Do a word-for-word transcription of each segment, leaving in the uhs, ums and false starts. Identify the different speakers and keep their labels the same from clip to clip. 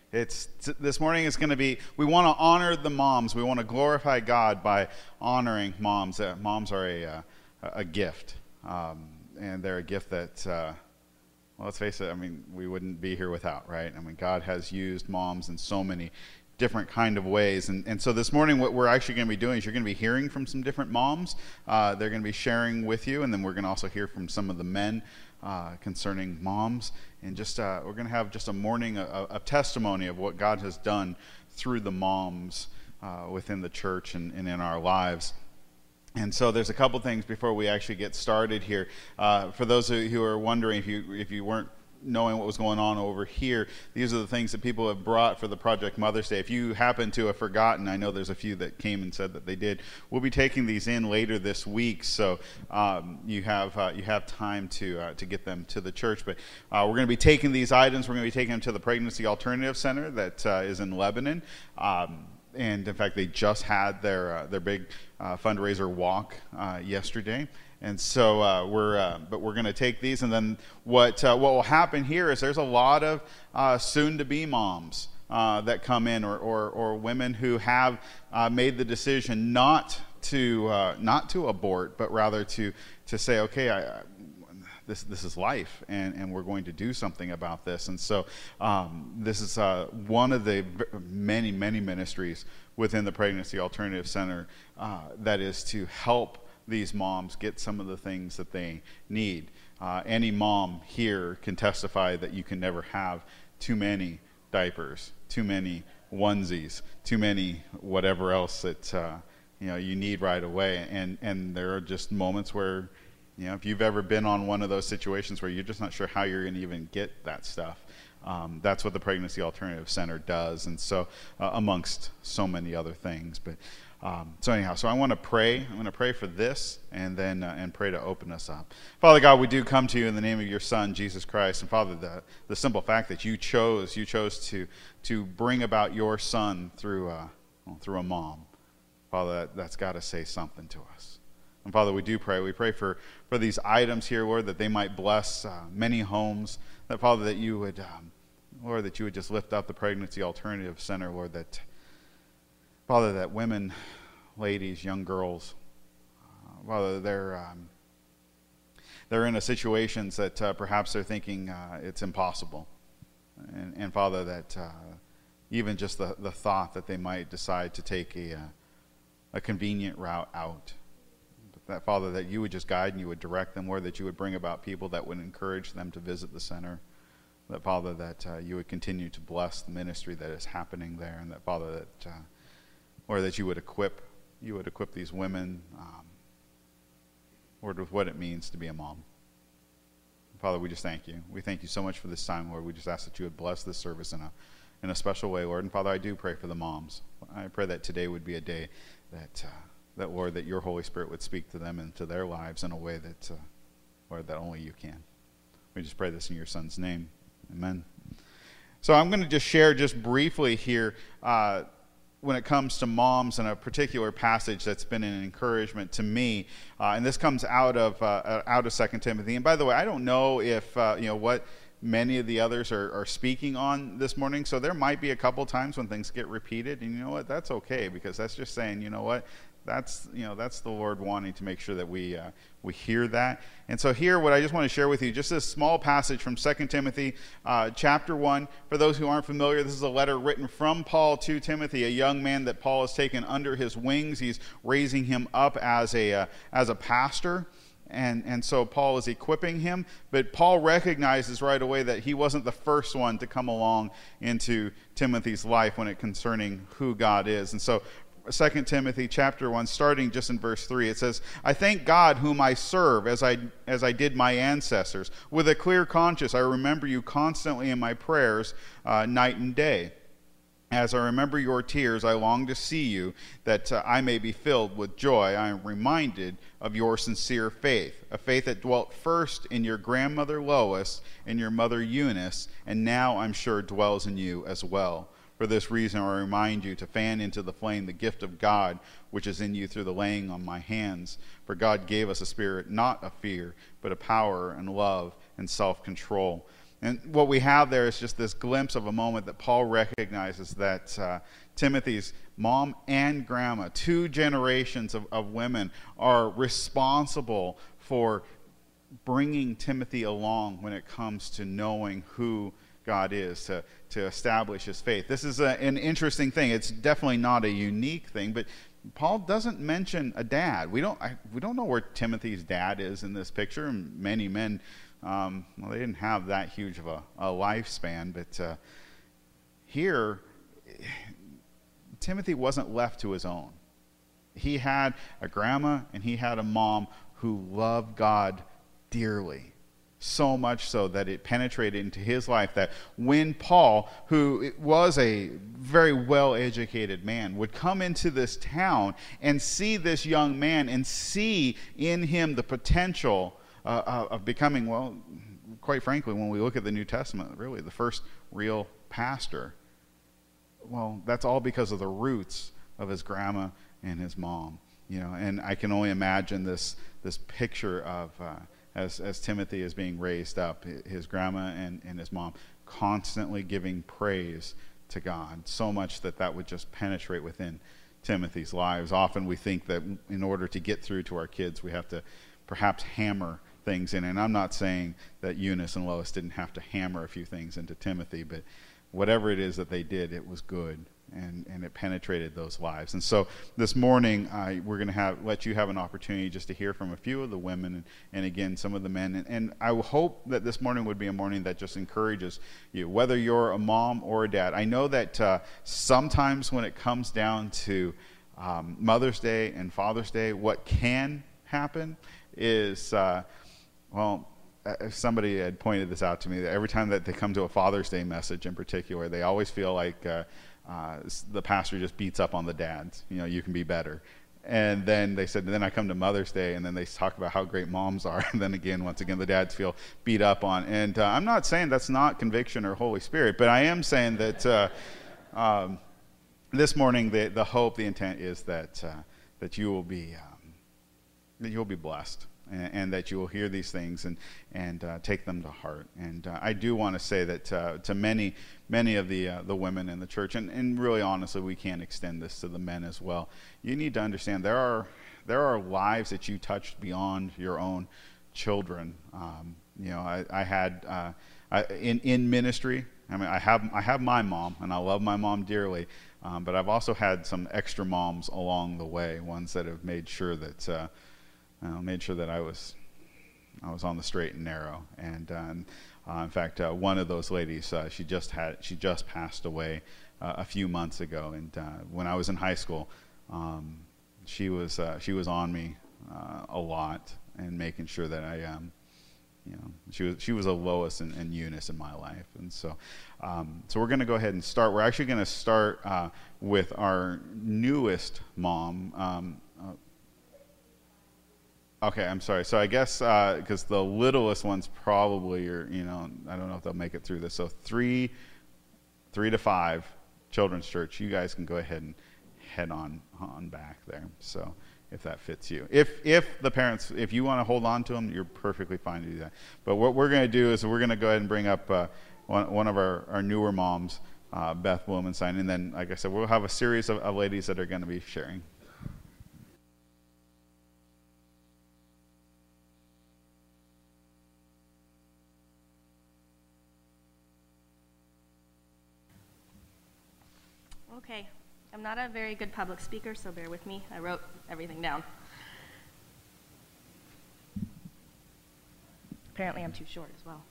Speaker 1: It's this morning is going to be, we want to honor the moms. We want to glorify God by honoring moms. Uh, moms are a uh, a gift, um, and they're a gift that, uh, well, let's face it, I mean, we wouldn't be here without, right? I mean, God has used moms in so many different kind of ways. And, and so this morning what we're actually going to be doing is you're going to be hearing from some different moms. Uh, they're going to be sharing with you, and then we're going to also hear from some of the men uh, concerning moms. And just uh, we're going to have just a morning, a, a testimony of what God has done through the moms uh, within the church and, and in our lives. And so there's a couple things before we actually get started here. Uh, for those of you who are wondering, if you if you weren't knowing what was going on over here, these are the things that people have brought for the Project Mother's Day. If you happen to have forgotten, I know there's a few that came and said that they did. We'll be taking these in later this week, so um, you have uh, you have time to uh, to get them to the church. But uh, we're going to be taking these items. We're going to be taking them to the Pregnancy Alternative Center that uh, is in Lebanon. Um, and in fact, they just had their uh, their big uh, fundraiser walk uh, yesterday. And so uh, we're, uh, but we're going to take these, and then what uh, what will happen here is there's a lot of uh, soon-to-be moms uh, that come in, or or, or women who have uh, made the decision not to uh, not to abort, but rather to to say, okay, I, I, this this is life, and, and we're going to do something about this. And so um, this is uh, one of the many many ministries within the Pregnancy Alternative Center uh, that is to help these moms get some of the things that they need. Uh, any mom here can testify that you can never have too many diapers, too many onesies, too many whatever else that uh, you know you need right away. And and there are just moments where, you know, if you've ever been on one of those situations where you're just not sure how you're going to even get that stuff, um, that's what the Pregnancy Alternative Center does. And so, uh, amongst so many other things, but. Um, so anyhow, so I want to pray. I'm going to pray for this, and then uh, and pray to open us up. Father God, we do come to you in the name of your Son, Jesus Christ. And Father, the the simple fact that you chose you chose to to bring about your Son through uh, well, through a mom, Father, that, that's got to say something to us. And Father, we do pray. We pray for for these items here, Lord, that they might bless uh, many homes. That Father, that you would, um, Lord, that you would just lift up the Pregnancy Alternative Center, Lord, that. Father, that women, ladies, young girls, uh, Father, they're um, they're in a situations that uh, perhaps they're thinking uh, it's impossible, and, and Father, that uh, even just the, the thought that they might decide to take a uh, a convenient route out, that Father, that you would just guide and you would direct them, or that you would bring about people that would encourage them to visit the center. That Father, that uh, you would continue to bless the ministry that is happening there, and that Father, that uh, or that you would equip, you would equip these women, um, Lord, with what it means to be a mom. Father, we just thank you. We thank you so much for this time, Lord. We just ask that you would bless this service in a in a special way, Lord. And Father, I do pray for the moms. I pray that today would be a day that, uh, that Lord, that your Holy Spirit would speak to them and to their lives in a way that, uh, Lord, that only you can. We just pray this in your Son's name. Amen. So I'm going to just share just briefly here, uh, when it comes to moms, in a particular passage that's been an encouragement to me, uh, and this comes out of uh, out of Second Timothy. And by the way, I don't know if uh, you know what many of the others are, are speaking on this morning, so there might be a couple times when things get repeated, and you know what, that's okay, because that's just saying, you know what, that's you know that's the Lord wanting to make sure that we uh, we hear that. And so here, what I just want to share with you, just this small passage from Second Timothy uh, chapter one. For those who aren't familiar, this is a letter written from Paul to Timothy, a young man that Paul has taken under his wings. He's raising him up as a uh, as a pastor. And and so Paul is equipping him, but Paul recognizes right away that he wasn't the first one to come along into Timothy's life when it concerning who God is. And so Second Timothy chapter one, starting just in verse three, it says, I thank God whom I serve as I as I did my ancestors. With a clear conscience I remember you constantly in my prayers uh, night and day. As I remember your tears, I long to see you, that uh, I may be filled with joy. I am reminded of your sincere faith, a faith that dwelt first in your grandmother Lois and your mother Eunice, and now I'm sure dwells in you as well. For this reason, I remind you to fan into the flame the gift of God, which is in you through the laying on my hands. For God gave us a spirit not of fear, but of power and love and self-control. And what we have there is just this glimpse of a moment that Paul recognizes that uh, Timothy's mom and grandma, two generations of, of women, are responsible for bringing Timothy along when it comes to knowing who God is, to, to establish his faith. This is a, an interesting thing. It's definitely not a unique thing, but Paul doesn't mention a dad. We don't, I, we don't know where Timothy's dad is in this picture. And many men, um, well, they didn't have that huge of a, a lifespan, but uh, here, Timothy wasn't left to his own. He had a grandma and he had a mom who loved God dearly. So much so that it penetrated into his life that when Paul, who was a very well-educated man, would come into this town and see this young man and see in him the potential uh, of becoming, well, quite frankly, when we look at the New Testament, really the first real pastor, well, that's all because of the roots of his grandma and his mom. You know, and I can only imagine this this picture of uh, as as Timothy is being raised up, his grandma and, and his mom constantly giving praise to God, so much that that would just penetrate within Timothy's lives. Often we think that in order to get through to our kids, we have to perhaps hammer things in. And I'm not saying that Eunice and Lois didn't have to hammer a few things into Timothy, but whatever it is that they did, it was good. And, and it penetrated those lives. And so this morning, uh, we're going to have let you have an opportunity just to hear from a few of the women and, and again, some of the men. And, and I hope that this morning would be a morning that just encourages you, whether you're a mom or a dad. I know that uh, sometimes when it comes down to um, Mother's Day and Father's Day, what can happen is, uh, well, if somebody had pointed this out to me, that every time that they come to a Father's Day message in particular, they always feel like uh, Uh, the pastor just beats up on the dads. You know, you can be better. And then they said, then I come to Mother's Day, and then they talk about how great moms are. And then again, once again, the dads feel beat up on. And uh, I'm not saying that's not conviction or Holy Spirit, but I am saying that uh, um, this morning, the, the hope, the intent is that uh, that you will be um, that you'll be blessed. And, and that you will hear these things and and uh, take them to heart. And uh, I do want to say that uh, to many many of the uh, the women in the church, and, and really honestly, we can extend this to the men as well. You need to understand there are there are lives that you touched beyond your own children. Um, you know, I, I had uh, I, in in ministry. I mean, I have I have my mom, and I love my mom dearly. Um, but I've also had some extra moms along the way, ones that have made sure that. Uh, Uh, made sure that I was I was on the straight and narrow. And um, uh, in fact, uh, one of those ladies, uh, she just had she just passed away uh, a few months ago. And uh, when I was in high school, um, she was uh, she was on me uh, a lot and making sure that I, um, you know, she was she was a Lois and, and Eunice in my life. And so, um, so we're going to go ahead and start. We're actually going to start uh, with our newest mom. Um, uh, Okay, I'm sorry. So I guess because uh, the littlest ones probably are, you know, I don't know if they'll make it through this. So three, three to five, Children's Church. You guys can go ahead and head on on back there. So if that fits you, if if the parents, if you want to hold on to them, you're perfectly fine to do that. But what we're going to do is we're going to go ahead and bring up uh, one one of our, our newer moms, uh, Beth Wilmenstein, and then, like I said, we'll have a series of, of ladies that are going to be sharing.
Speaker 2: Okay, I'm not a very good public speaker, so bear with me. I wrote everything down. Apparently I'm too short as well.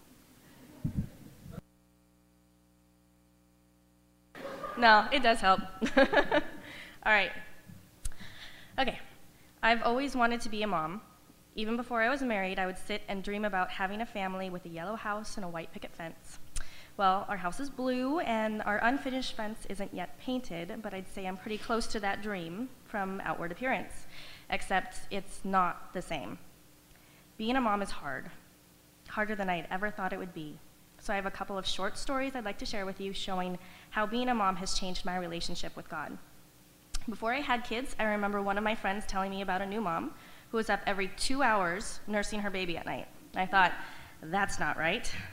Speaker 2: No, it does help. All right. Okay, I've always wanted to be a mom. Even before I was married, I would sit and dream about having a family with a yellow house and a white picket fence. Well, our house is blue, and our unfinished fence isn't yet painted, but I'd say I'm pretty close to that dream from outward appearance, except it's not the same. Being a mom is hard, harder than I'd ever thought it would be. So I have a couple of short stories I'd like to share with you showing how being a mom has changed my relationship with God. Before I had kids, I remember one of my friends telling me about a new mom who was up every two hours nursing her baby at night. I thought, that's not right.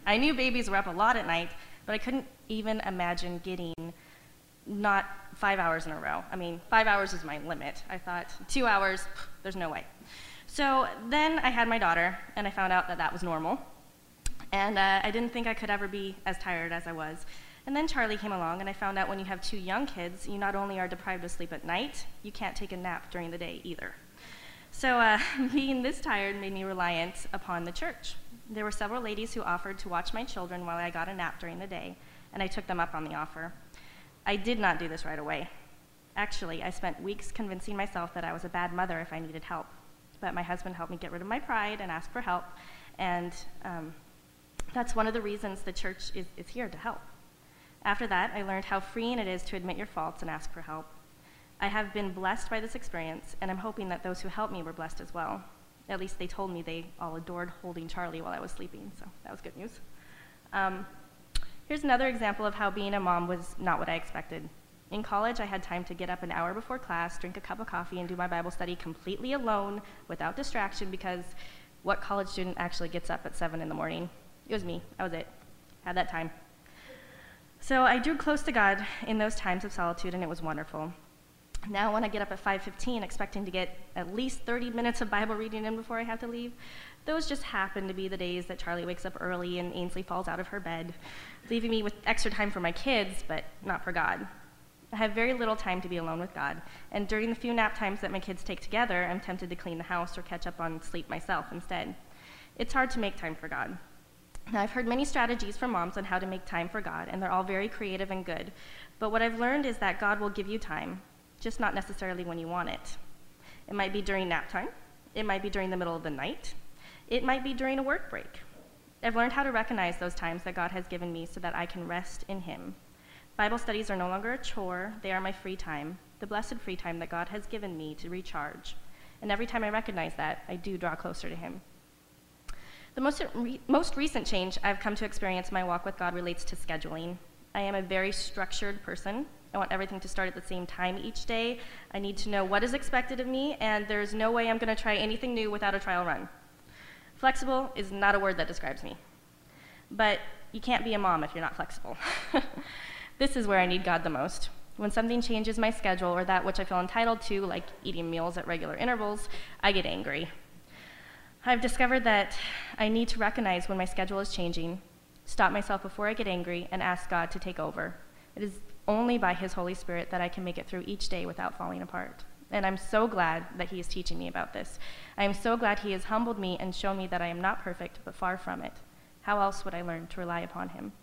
Speaker 2: I knew babies were up a lot at night, but I couldn't even imagine getting not five hours in a row. I mean, five hours is my limit. I thought two hours, there's no way. So then I had my daughter, and I found out that that was normal. And uh, I didn't think I could ever be as tired as I was. And then Charlie came along, and I found out when you have two young kids, you not only are deprived of sleep at night, you can't take a nap during the day either. So uh, being this tired made me reliant upon the church. There were several ladies who offered to watch my children while I got a nap during the day, and I took them up on the offer. I did not do this right away. Actually, I spent weeks convincing myself that I was a bad mother if I needed help. But my husband helped me get rid of my pride and ask for help, and um, that's one of the reasons the church is, is here to help. After that, I learned how freeing it is to admit your faults and ask for help. I have been blessed by this experience, and I'm hoping that those who helped me were blessed as well. At least they told me they all adored holding Charlie while I was sleeping, so that was good news. Um, here's another example of how being a mom was not what I expected. In college, I had time to get up an hour before class, drink a cup of coffee, and do my Bible study completely alone, without distraction, because what college student actually gets up at seven in the morning? It was me. That was it. Had that time. So I drew close to God in those times of solitude, and it was wonderful. Now when I get up at five fifteen expecting to get at least thirty minutes of Bible reading in before I have to leave, those just happen to be the days that Charlie wakes up early and Ainsley falls out of her bed, leaving me with extra time for my kids, but not for God. I have very little time to be alone with God, and during the few nap times that my kids take together, I'm tempted to clean the house or catch up on sleep myself instead. It's hard to make time for God. Now, I've heard many strategies from moms on how to make time for God, and they're all very creative and good, but what I've learned is that God will give you time, just not necessarily when you want it. It might be during nap time, it might be during the middle of the night, it might be during a work break. I've learned how to recognize those times that God has given me so that I can rest in Him. Bible studies are no longer a chore, they are my free time, the blessed free time that God has given me to recharge. And every time I recognize that, I do draw closer to Him. The most, re- most recent change I've come to experience in my walk with God relates to scheduling. I am a very structured person. I want everything to start at the same time each day. I need to know what is expected of me, and there's no way I'm going to try anything new without a trial run. Flexible is not a word that describes me. But you can't be a mom if you're not flexible. This is where I need God the most. When something changes my schedule or that which I feel entitled to, like eating meals at regular intervals, I get angry. I've discovered that I need to recognize when my schedule is changing, stop myself before I get angry, and ask God to take over. It is only by His Holy Spirit that I can make it through each day without falling apart. And I'm so glad that He is teaching me about this. I am so glad He has humbled me and shown me that I am not perfect, but far from it. How else would I learn to rely upon Him?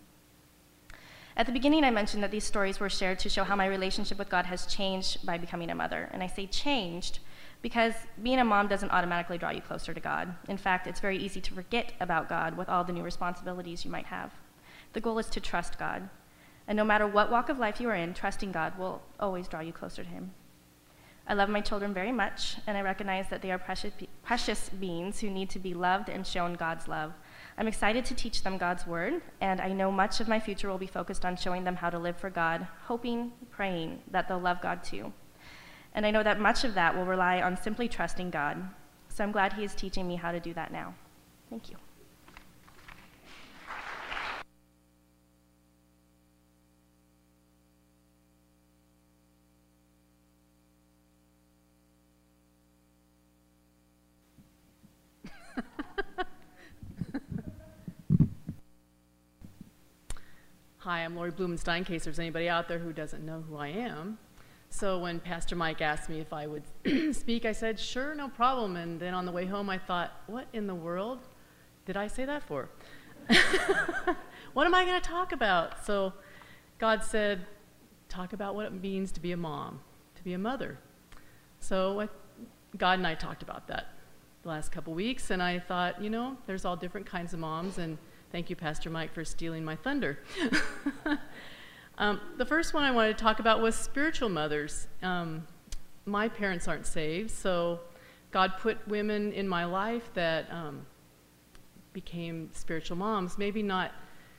Speaker 2: At the beginning, I mentioned that these stories were shared to show how my relationship with God has changed by becoming a mother. And I say changed because being a mom doesn't automatically draw you closer to God. In fact, it's very easy to forget about God with all the new responsibilities you might have. The goal is to trust God. And no matter what walk of life you are in, trusting God will always draw you closer to Him. I love my children very much, and I recognize that they are precious, precious beings who need to be loved and shown God's love. I'm excited to teach them God's word, and I know much of my future will be focused on showing them how to live for God, hoping, praying that they'll love God too. And I know that much of that will rely on simply trusting God. So I'm glad He is teaching me how to do that now. Thank you.
Speaker 3: Hi, I'm Lori Blumenstein, in case there's anybody out there who doesn't know who I am. So when Pastor Mike asked me if I would speak, I said, sure, no problem. And then on the way home, I thought, what in the world did I say that for? What am I going to talk about? So God said, talk about what it means to be a mom, to be a mother. So I, God and I talked about that the last couple weeks, and I thought, you know, there's all different kinds of moms, and thank you, Pastor Mike, for stealing my thunder. um, the first one I wanted to talk about was spiritual mothers. Um, my parents aren't saved, so God put women in my life that um, became spiritual moms. Maybe not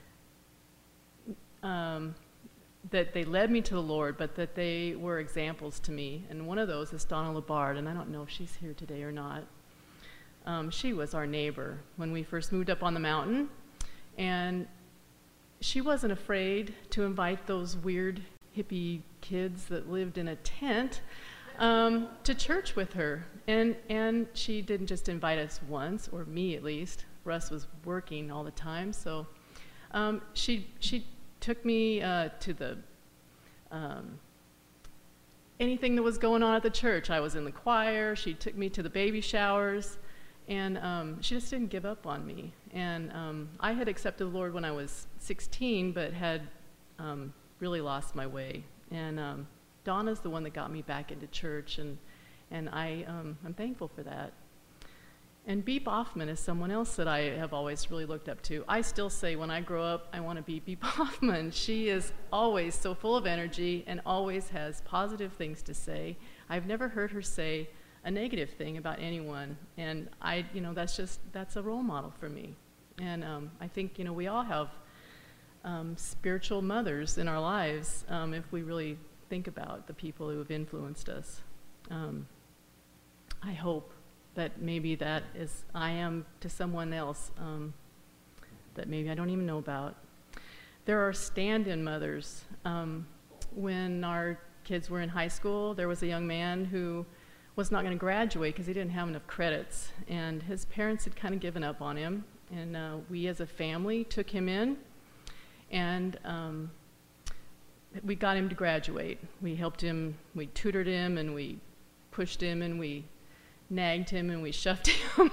Speaker 3: um, that they led me to the Lord, but that they were examples to me. And one of those is Donna Labard, and I don't know if she's here today or not. Um, she was our neighbor when we first moved up on the mountain. And she wasn't afraid to invite those weird hippie kids that lived in a tent um, to church with her. And, and she didn't just invite us once, or me at least. Russ was working all the time, so um, she, she took me uh, to the, um, anything that was going on at the church. I was in the choir, she took me to the baby showers, and um, she just didn't give up on me. And um, I had accepted the Lord when I was sixteen, but had um, really lost my way. And um, Donna's the one that got me back into church, and, and I, um, I'm thankful for that. And Beep Hoffman is someone else that I have always really looked up to. I still say when I grow up, I want to be Beep Hoffman. She is always so full of energy and always has positive things to say. I've never heard her say a negative thing about anyone, and I, you know, that's just, that's a role model for me. And um, I think, you know, we all have um, spiritual mothers in our lives um, if we really think about the people who have influenced us. Um, I hope that maybe that is, I am to someone else um, that maybe I don't even know about. There are stand-in mothers. Um, when our kids were in high school, there was a young man who was not going to graduate because he didn't have enough credits, and his parents had kind of given up on him, and uh, we as a family took him in, and um, we got him to graduate. We helped him, we tutored him, and we pushed him, and we nagged him, and we shoved him,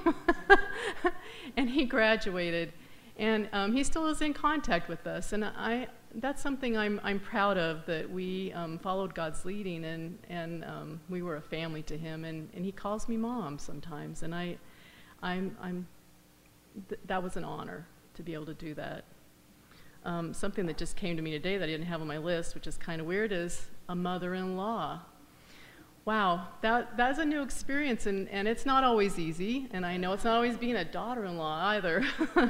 Speaker 3: and he graduated, and um, he still is in contact with us, and I, that's something I'm, I'm proud of, that we um, followed God's leading, and, and um, we were a family to him, and, and he calls me mom sometimes, and I, I'm, I'm, th that was an honor to be able to do that. Um, something that just came to me today that I didn't have on my list, which is kind of weird, is a mother-in-law. Wow, that, that's a new experience, and, and it's not always easy, and I know it's not always being a daughter-in-law either,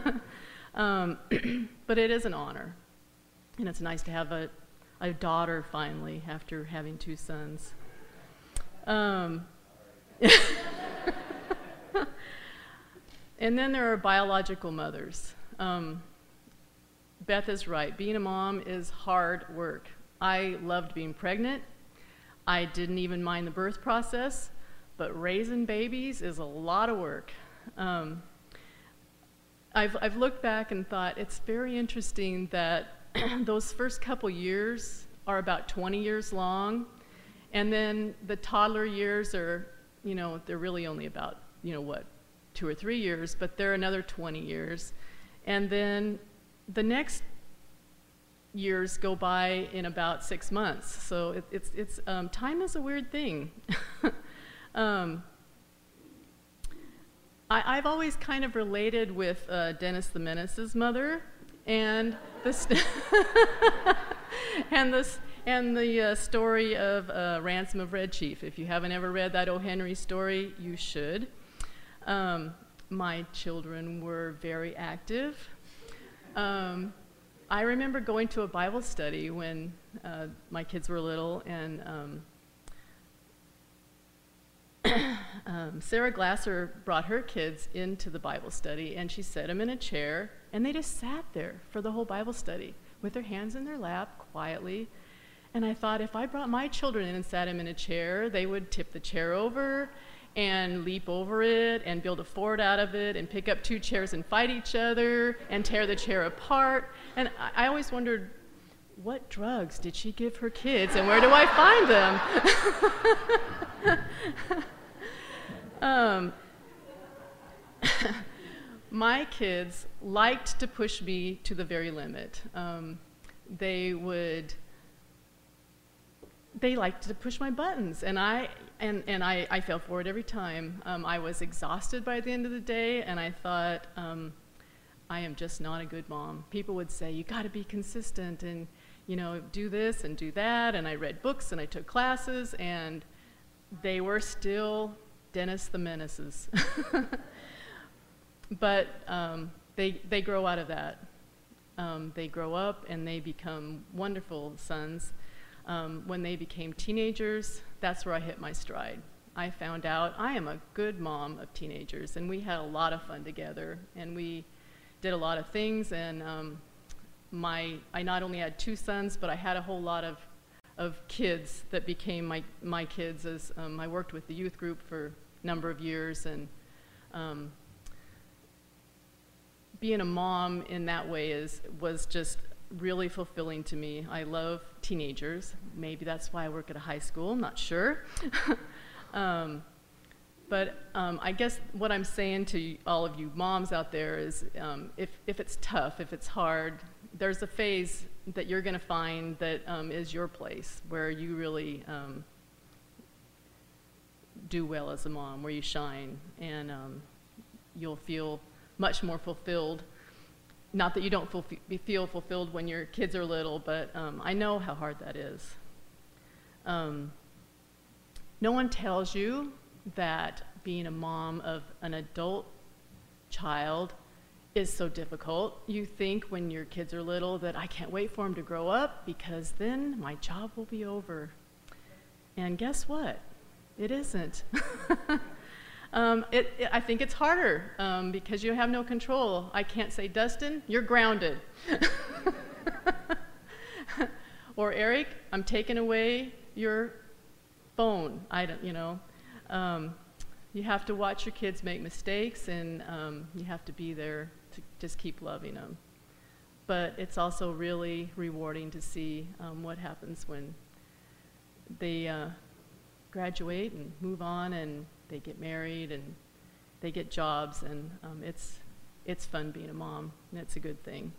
Speaker 3: um, but it is an honor. And it's nice to have a, a daughter finally after having two sons. Um, and then there are biological mothers. Um, Beth is right. Being a mom is hard work. I loved being pregnant. I didn't even mind the birth process, but raising babies is a lot of work. Um, I've, I've looked back and thought it's very interesting that those first couple years are about twenty years long, and then the toddler years are, you know, they're really only about, you know, what, two or three years, but they're another twenty years. And then the next years go by in about six months. So it, it's, it's um, time is a weird thing. um, I, I've always kind of related with uh, Dennis the Menace's mother, and this and this and the uh, story of uh, Ransom of Red Chief. If you haven't ever read that O. Henry story, you should. Um, my children were very active. Um, I remember going to a Bible study when uh, my kids were little, and um, um, Sarah Glasser brought her kids into the Bible study, and she set them in a chair, and they just sat there for the whole Bible study with their hands in their lap quietly. And I thought, if I brought my children in and sat them in a chair, they would tip the chair over and leap over it and build a fort out of it and pick up two chairs and fight each other and tear the chair apart. And I, I always wondered, what drugs did she give her kids, and where do I find them? um, my kids liked to push me to the very limit. Um, they would, they liked to push my buttons, and I, and, and I, I fell for it every time. Um, I was exhausted by the end of the day, and I thought, um, I am just not a good mom. People would say, you gotta be consistent, and you know, do this and do that, and I read books and I took classes, and they were still Dennis the Menaces. But um, they, they grow out of that. Um, they grow up and they become wonderful sons. Um, when they became teenagers, that's where I hit my stride. I found out I am a good mom of teenagers, and we had a lot of fun together, and we did a lot of things, and um, my I not only had two sons, but I had a whole lot of of kids that became my my kids. As um, I worked with the youth group for a number of years, and um, being a mom in that way is was just really fulfilling to me. I love teenagers. Maybe that's why I work at a high school. I'm not sure. um, but um, I guess what I'm saying to all of you moms out there is, um, if if it's tough, if it's hard, there's a phase that you're going to find that um, is your place, where you really um, do well as a mom, where you shine, and um, you'll feel much more fulfilled. Not that you don't feel, feel fulfilled when your kids are little, but um, I know how hard that is. Um, no one tells you that being a mom of an adult child is so difficult. You think when your kids are little that I can't wait for them to grow up because then my job will be over. And guess what? It isn't. um, it, it, I think it's harder um, because you have no control. I can't say, Dustin, you're grounded. Or Eric, I'm taking away your phone. I don't, you know. Um, you have to watch your kids make mistakes, and um, you have to be there to just keep loving them. But it's also really rewarding to see um, what happens when they uh, graduate and move on, and they get married, and they get jobs, and um, it's, it's fun being a mom, and it's a good thing.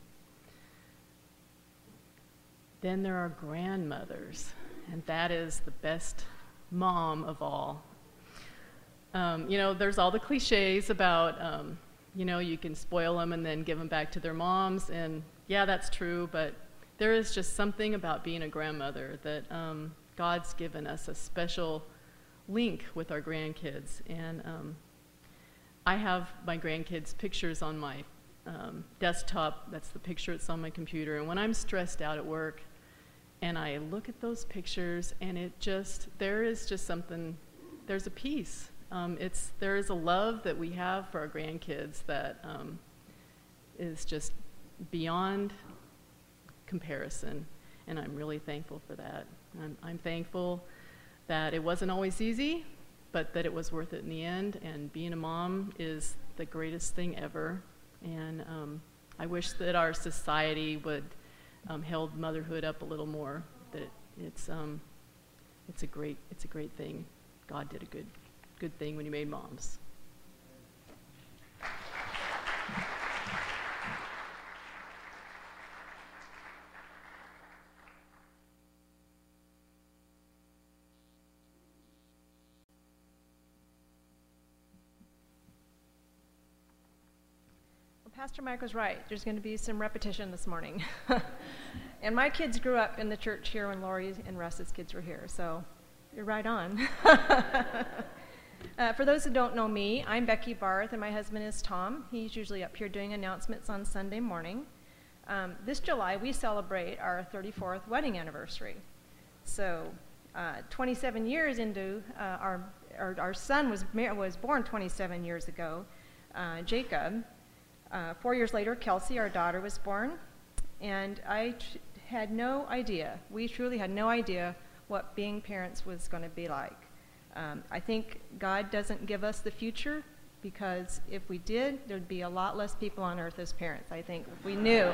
Speaker 3: Then there are grandmothers, and that is the best mom of all. Um, you know, there's all the cliches about, um, you know, you can spoil them and then give them back to their moms, and yeah, that's true, but there is just something about being a grandmother that um, God's given us a special link with our grandkids. And um, I have my grandkids' pictures on my um, desktop. That's the picture that's on my computer. And when I'm stressed out at work and I look at those pictures, and it just, there is just something, there's a peace. Um, it's, there is a love that we have for our grandkids that um, is just beyond comparison, and I'm really thankful for that. I'm, I'm thankful that it wasn't always easy, but that it was worth it in the end, and being a mom is the greatest thing ever. And um, I wish that our society would um, held motherhood up a little more, that it, it's, um, it's, a great, it's a great thing. God did a good good thing when he made moms.
Speaker 4: Well, Pastor Mike was right. There's going to be some repetition this morning. And my kids grew up in the church here when Lori and Russ's kids were here, so you're right on. Uh, for those who don't know me, I'm Becky Barth, and my husband is Tom. He's usually up here doing announcements on Sunday morning. Um, this July, we celebrate our thirty-fourth wedding anniversary. So uh, twenty-seven years into uh, our, our, our son was, was born twenty-seven years ago, uh, Jacob. Uh, four years later, Kelsey, our daughter, was born. And I t- had no idea, we truly had no idea what being parents was going to be like. Um, I think God doesn't give us the future, because if we did, there'd be a lot less people on earth as parents, I think, if we knew.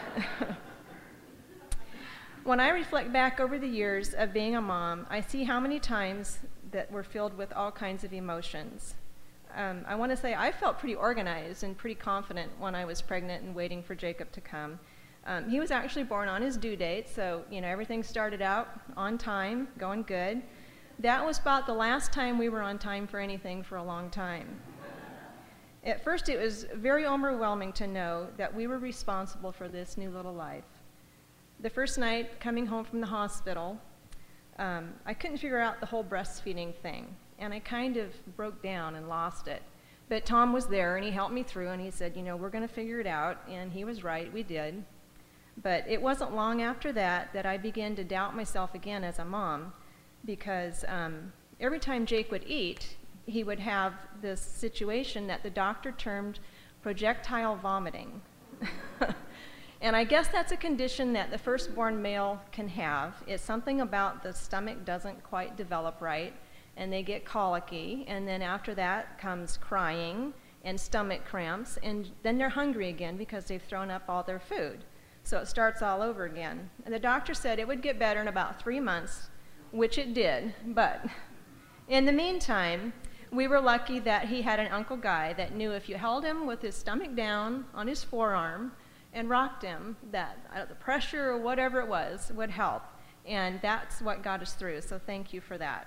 Speaker 4: When I reflect back over the years of being a mom, I see how many times that were filled with all kinds of emotions. Um, I want to say I felt pretty organized and pretty confident when I was pregnant and waiting for Jacob to come. Um, he was actually born on his due date, so you know everything started out on time, going good. That was about the last time we were on time for anything for a long time. At first, it was very overwhelming to know that we were responsible for this new little life. The first night, coming home from the hospital, um, I couldn't figure out the whole breastfeeding thing, and I kind of broke down and lost it. But Tom was there, and he helped me through, and he said, you know, we're going to figure it out, and he was right, we did. But it wasn't long after that that I began to doubt myself again as a mom, because um, every time Jake would eat, he would have this situation that the doctor termed projectile vomiting. And I guess that's a condition that the firstborn male can have. It's something about the stomach doesn't quite develop right, and they get colicky, and then after that comes crying and stomach cramps, and then they're hungry again because they've thrown up all their food. So it starts all over again. And the doctor said it would get better in about three months, which it did, but in the meantime, we were lucky that he had an Uncle Guy that knew if you held him with his stomach down on his forearm and rocked him, that uh, the pressure or whatever it was would help. And that's what got us through, so thank you for that.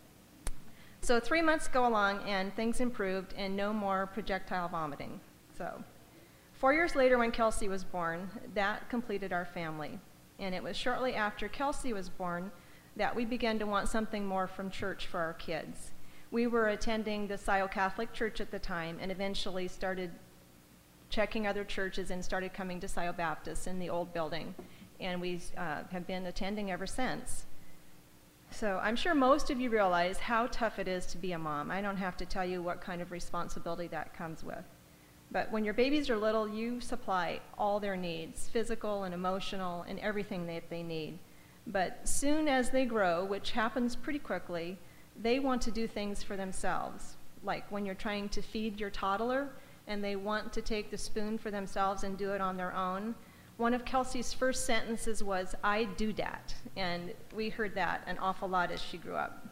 Speaker 4: So three months go along and things improved and no more projectile vomiting. So four years later when Kelsey was born, that completed our family. And it was shortly after Kelsey was born that we began to want something more from church for our kids. We were attending the Scioto Catholic Church at the time and eventually started checking other churches and started coming to Scioto Baptist in the old building. And we uh, have been attending ever since. So I'm sure most of you realize how tough it is to be a mom. I don't have to tell you what kind of responsibility that comes with. But when your babies are little, you supply all their needs, physical and emotional and everything that they need. But soon as they grow, which happens pretty quickly, they want to do things for themselves. Like when you're trying to feed your toddler and they want to take the spoon for themselves and do it on their own. One of Kelsey's first sentences was, "I do dat," and we heard that an awful lot as she grew up.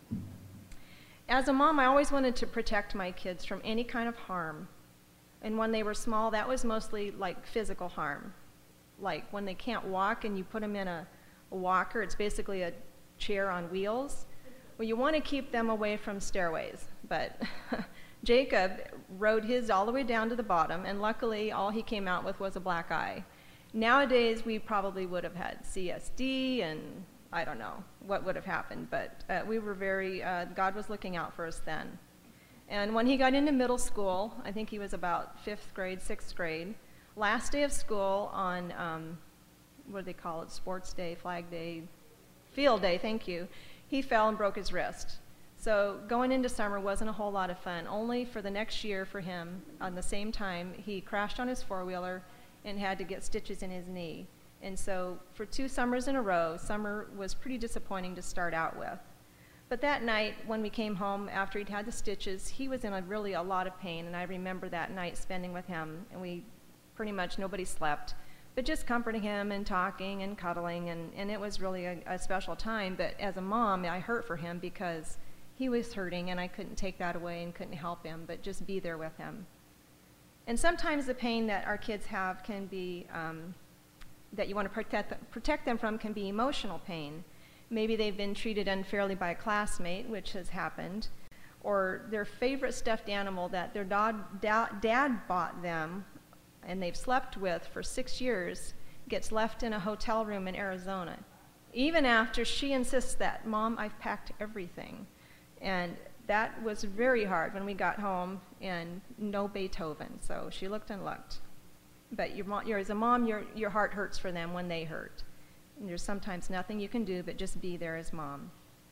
Speaker 4: As a mom, I always wanted to protect my kids from any kind of harm. And when they were small, that was mostly like physical harm. Like when they can't walk and you put them in a, a walker, it's basically a chair on wheels. Well, you want to keep them away from stairways, but Jacob rode his all the way down to the bottom, and luckily all he came out with was a black eye. Nowadays, we probably would have had C S D, and I don't know what would have happened, but uh, we were very, uh, God was looking out for us then. And when he got into middle school, I think he was about fifth grade, sixth grade, last day of school on, um, what do they call it, sports day, flag day, field day, thank you, he fell and broke his wrist. So going into summer wasn't a whole lot of fun. Only for the next year for him, on the same time, he crashed on his four-wheeler and had to get stitches in his knee. And so for two summers in a row, summer was pretty disappointing to start out with. But that night, when we came home after he'd had the stitches, he was in a really a lot of pain, and I remember that night spending with him, and we pretty much, nobody slept, but just comforting him and talking and cuddling, and, and it was really a, a special time. But as a mom, I hurt for him because he was hurting, and I couldn't take that away and couldn't help him, but just be there with him. And sometimes the pain that our kids have can be, um, that you want to protect, protect them from can be emotional pain. Maybe they've been treated unfairly by a classmate, which has happened, or their favorite stuffed animal that their dad, da, dad bought them and they've slept with for six years gets left in a hotel room in Arizona, even after she insists that, "Mom, I've packed everything." And that was very hard when we got home, and no Beethoven, so she looked and looked. But you're, you're, as a mom, your, your heart hurts for them when they hurt. And there's sometimes nothing you can do but just be there as mom.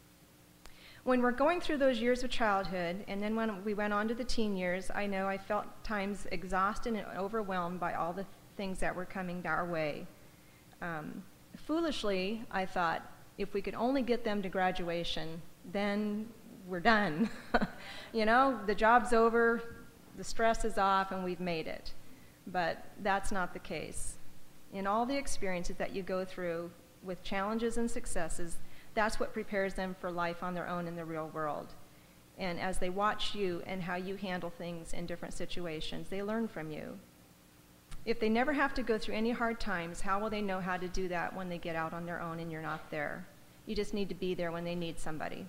Speaker 4: When we're going through those years of childhood, and then when we went on to the teen years, I know I felt times exhausted and overwhelmed by all the things that were coming our way. Um, foolishly, I thought, if we could only get them to graduation, then we're done. You know, the job's over, the stress is off, and we've made it. But that's not the case. In all the experiences that you go through with challenges and successes, that's what prepares them for life on their own in the real world. And as they watch you and how you handle things in different situations, they learn from you. If they never have to go through any hard times, how will they know how to do that when they get out on their own and you're not there? You just need to be there when they need somebody.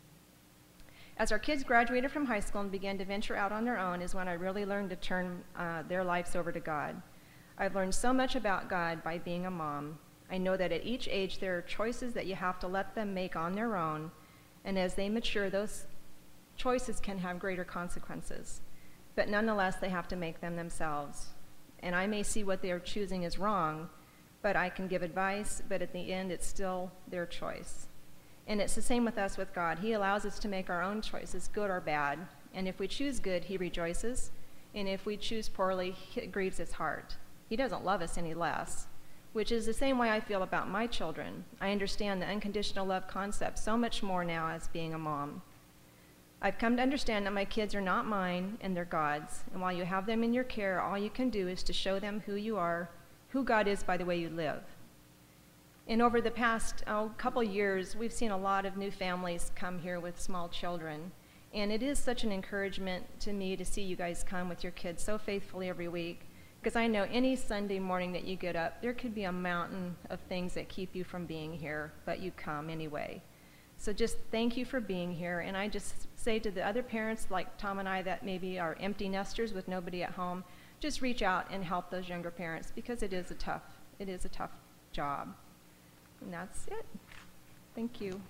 Speaker 4: As our kids graduated from high school and began to venture out on their own is when I really learned to turn uh, their lives over to God. I've learned so much about God by being a mom. I know that at each age there are choices that you have to let them make on their own, and as they mature, those choices can have greater consequences. But nonetheless, they have to make them themselves. And I may see what they are choosing is wrong, but I can give advice, but at the end, it's still their choice. And it's the same with us with God. He allows us to make our own choices, good or bad. And if we choose good, he rejoices. And if we choose poorly, it grieves his heart. He doesn't love us any less, which is the same way I feel about my children. I understand the unconditional love concept so much more now as being a mom. I've come to understand that my kids are not mine and they're God's, and while you have them in your care, all you can do is to show them who you are, who God is by the way you live. And over the past oh, couple years, we've seen a lot of new families come here with small children, and it is such an encouragement to me to see you guys come with your kids so faithfully every week, because I know any Sunday morning that you get up, there could be a mountain of things that keep you from being here, but you come anyway. So just thank you for being here, and I just say to the other parents like Tom and I that maybe are empty nesters with nobody at home, just reach out and help those younger parents, because it is a tough, it is a tough job. And that's it. Thank you.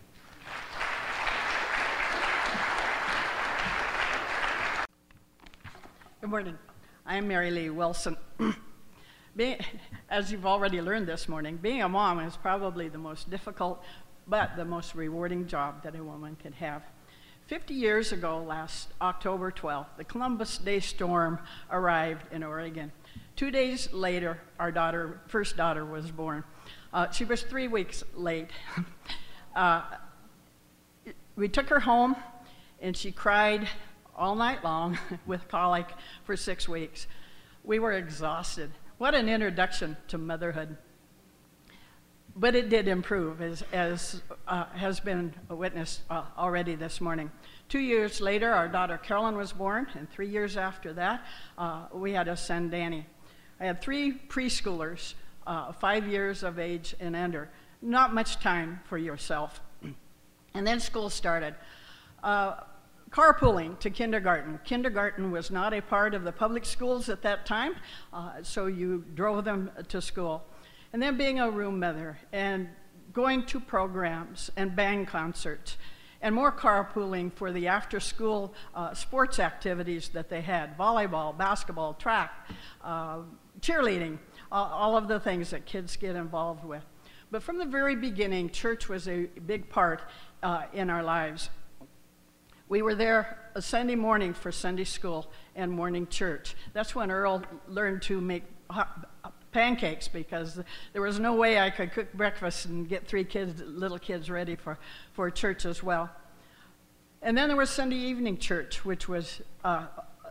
Speaker 5: Good morning. I'm Mary Lee Wilson. being, as you've already learned this morning, being a mom is probably the most difficult but the most rewarding job that a woman could have. fifty years ago, last October twelfth, the Columbus Day storm arrived in Oregon. Two days later, our daughter, first daughter was born. Uh, she was three weeks late. uh, we took her home, and she cried all night long with colic for six weeks. We were exhausted. What an introduction to motherhood. But it did improve, as, as uh, has been witnessed uh, already this morning. Two years later, our daughter Carolyn was born, and three years after that, uh, we had a son, Danny. I had three preschoolers, uh, five years of age and under. Not much time for yourself. And then school started. Uh, carpooling to kindergarten. Kindergarten was not a part of the public schools at that time, uh, so you drove them to school. And then being a room mother and going to programs and band concerts and more carpooling for the after-school uh, sports activities that they had, volleyball, basketball, track, uh, cheerleading, uh, all of the things that kids get involved with. But from the very beginning, church was a big part uh, in our lives. We were there a Sunday morning for Sunday school and morning church. That's when Earl learned to make hot, pancakes, because there was no way I could cook breakfast and get three kids, little kids ready for, for church as well. And then there was Sunday evening church, which was uh,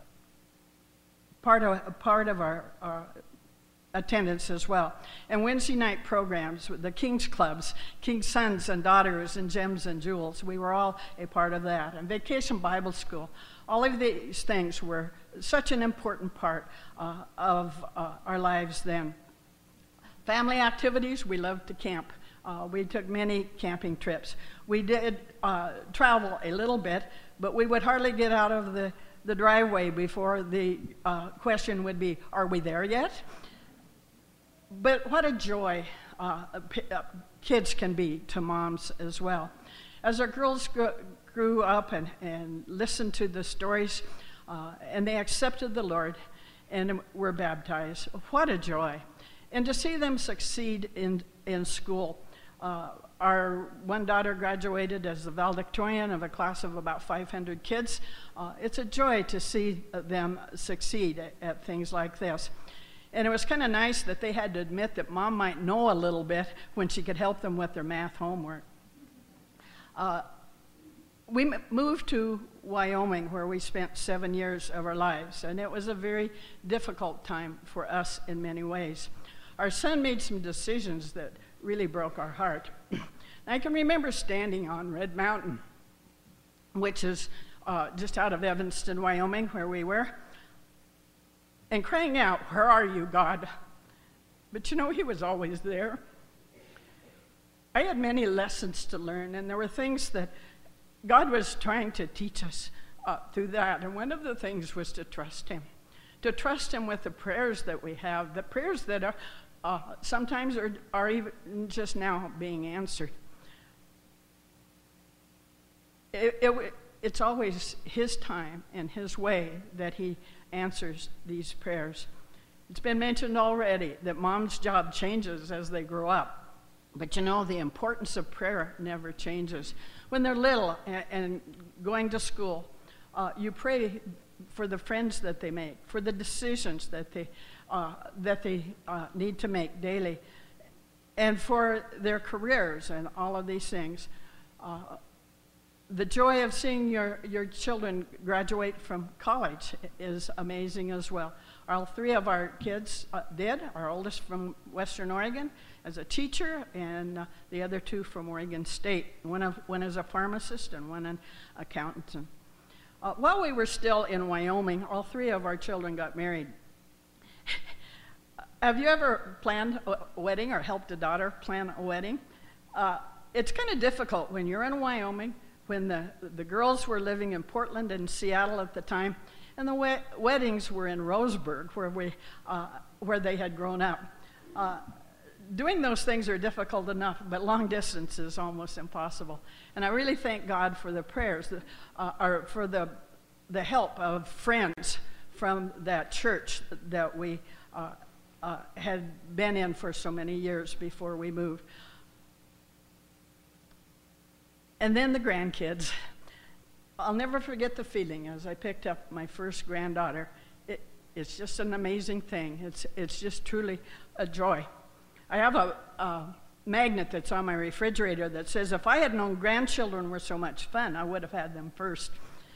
Speaker 5: part of, part of our, our attendance as well. And Wednesday night programs, the King's Clubs, King's Sons and Daughters and Gems and Jewels, we were all a part of that. And Vacation Bible School, all of these things were such an important part uh, of uh, our lives then. Family activities, we loved to camp. Uh, we took many camping trips. We did uh, travel a little bit, but we would hardly get out of the, the driveway before the uh, question would be, are we there yet? But what a joy uh, uh, kids can be to moms as well. As our girls grew, grew up and, and listened to the stories, uh, and they accepted the Lord and were baptized, what a joy. And to see them succeed in, in school. Uh, our one daughter graduated as the valedictorian of a class of about five hundred kids. Uh, it's a joy to see them succeed at, at things like this. And it was kind of nice that they had to admit that mom might know a little bit when she could help them with their math homework. Uh, we m moved to Wyoming, where we spent seven years of our lives, and it was a very difficult time for us in many ways. Our son made some decisions that really broke our heart. I can remember standing on Red Mountain, which is uh, just out of Evanston, Wyoming, where we were, and crying out, "Where are you, God?" But you know, he was always there. I had many lessons to learn, and there were things that God was trying to teach us uh, through that, and one of the things was to trust him. To trust him with the prayers that we have, the prayers that are uh, sometimes are, are even just now being answered. It, it, it's always his time and his way that he answers these prayers. It's been mentioned already that mom's job changes as they grow up. But you know, the importance of prayer never changes. When they're little and, and going to school, uh, you pray for the friends that they make, for the decisions that they uh, that they uh, need to make daily, and for their careers and all of these things. Uh, the joy of seeing your, your children graduate from college is amazing as well. All three of our kids uh, did, our oldest from Western Oregon as a teacher, and uh, the other two from Oregon State. One, of, one is a pharmacist and one an accountant. Uh, while we were still in Wyoming, all three of our children got married. Have you ever planned a wedding or helped a daughter plan a wedding? Uh, it's kind of difficult when you're in Wyoming, when the, the girls were living in Portland and Seattle at the time, and the we weddings were in Roseburg, where, we, uh, where they had grown up. Uh, doing those things are difficult enough, but long distance is almost impossible. And I really thank God for the prayers, uh, or for the, the help of friends from that church that we uh, uh, had been in for so many years before we moved. And then the grandkids. I'll never forget the feeling as I picked up my first granddaughter. It, it's just an amazing thing. It's, it's just truly a joy. I have a, a magnet that's on my refrigerator that says if I had known grandchildren were so much fun, I would have had them first.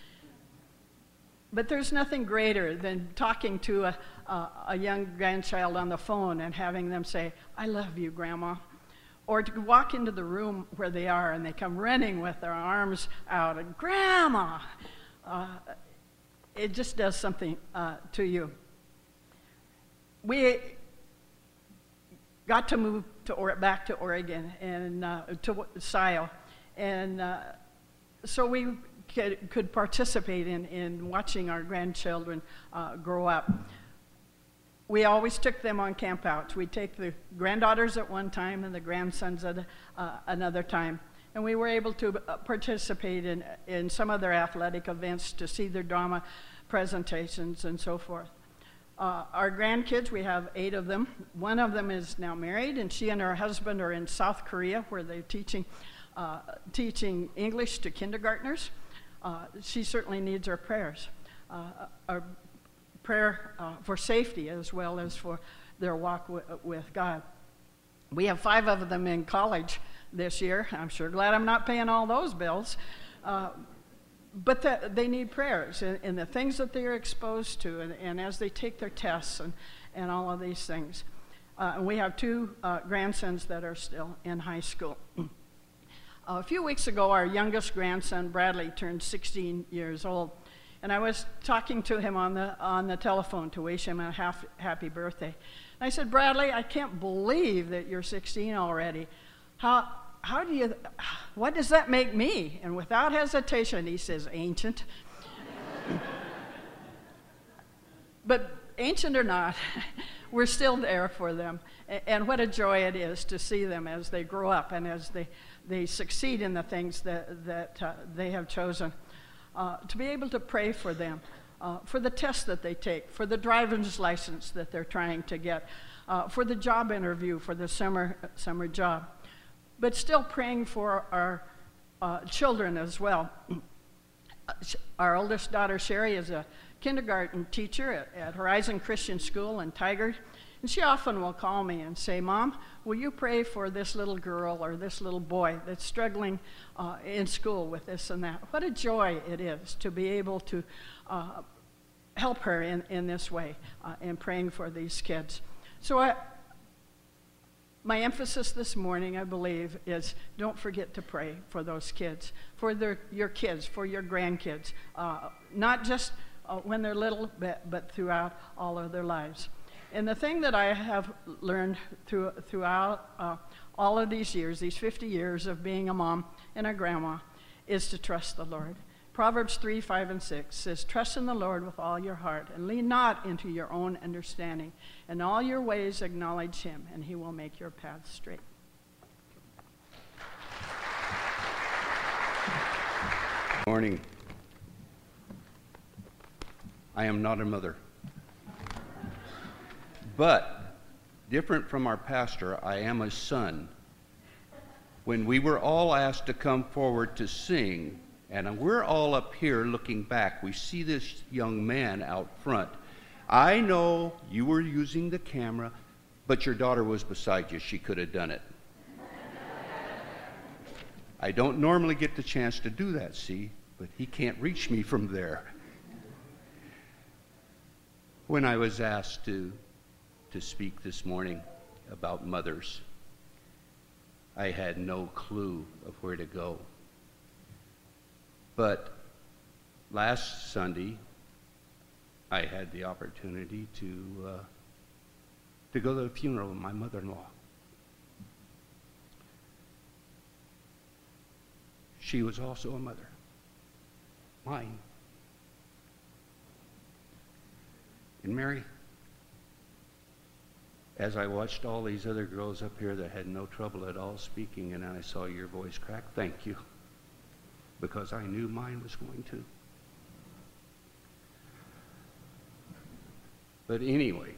Speaker 5: But there's nothing greater than talking to a, a, a young grandchild on the phone and having them say, "I love you, Grandma." Or to walk into the room where they are and they come running with their arms out and, "Grandma!" Uh, it just does something uh, to you. We got to move to or back to Oregon and uh, to Scio, and uh, so we could, could participate in, in watching our grandchildren uh, grow up. We always took them on campouts. We'd take the granddaughters at one time and the grandsons at uh, another time. And we were able to participate in, in some of their athletic events, to see their drama presentations and so forth. Uh, our grandkids, we have eight of them. One of them is now married, and she and her husband are in South Korea, where they're teaching, uh, teaching English to kindergartners. Uh, she certainly needs our prayers. Uh, our prayer uh, for safety as well as for their walk with God. We have five of them in college this year. I'm sure glad I'm not paying all those bills. Uh, but the, they need prayers in, in the things that they're exposed to, and, and as they take their tests and, and all of these things. Uh, and we have two uh, grandsons that are still in high school. Uh, a few weeks ago, our youngest grandson, Bradley, turned sixteen years old. And I was talking to him on the, on the telephone to wish him a half, happy birthday. And I said, "Bradley, I can't believe that you're sixteen already. How, how do you, what does that make me?" And without hesitation, he says, "Ancient." But ancient or not, we're still there for them. And what a joy it is to see them as they grow up and as they, they succeed in the things that, that uh, they have chosen. Uh, to be able to pray for them, uh, for the tests that they take, for the driver's license that they're trying to get, uh, for the job interview, for the summer, summer job. But still praying for our uh, children as well. Our oldest daughter, Sherry, is a kindergarten teacher at, at Horizon Christian School in Tigard. And she often will call me and say, "Mom, will you pray for this little girl or this little boy that's struggling uh, in school with this and that?" What a joy it is to be able to uh, help her in, in this way, uh, in praying for these kids. So I, my emphasis this morning, I believe, is don't forget to pray for those kids, for their, your kids, for your grandkids, uh, not just uh, when they're little, but, but throughout all of their lives. And the thing that I have learned through, throughout uh, all of these years, these fifty years of being a mom and a grandma, is to trust the Lord. Proverbs three, five, and six says, "Trust in the Lord with all your heart, and lean not into your own understanding. In all your ways acknowledge him, and he will make your paths straight."
Speaker 6: Morning. I am not a mother. But, different from our pastor, I am a son. When we were all asked to come forward to sing, and we're all up here looking back, we see this young man out front. I know you were using the camera, but your daughter was beside you. She could have done it. I don't normally get the chance to do that, see, but he can't reach me from there. When I was asked to, to speak this morning about mothers, I had no clue of where to go. But last Sunday, I had the opportunity to, uh, to go to the funeral of my mother-in-law. She was also a mother, mine. And Mary, as I watched all these other girls up here that had no trouble at all speaking, and I saw your voice crack, thank you, because I knew mine was going to. But anyway,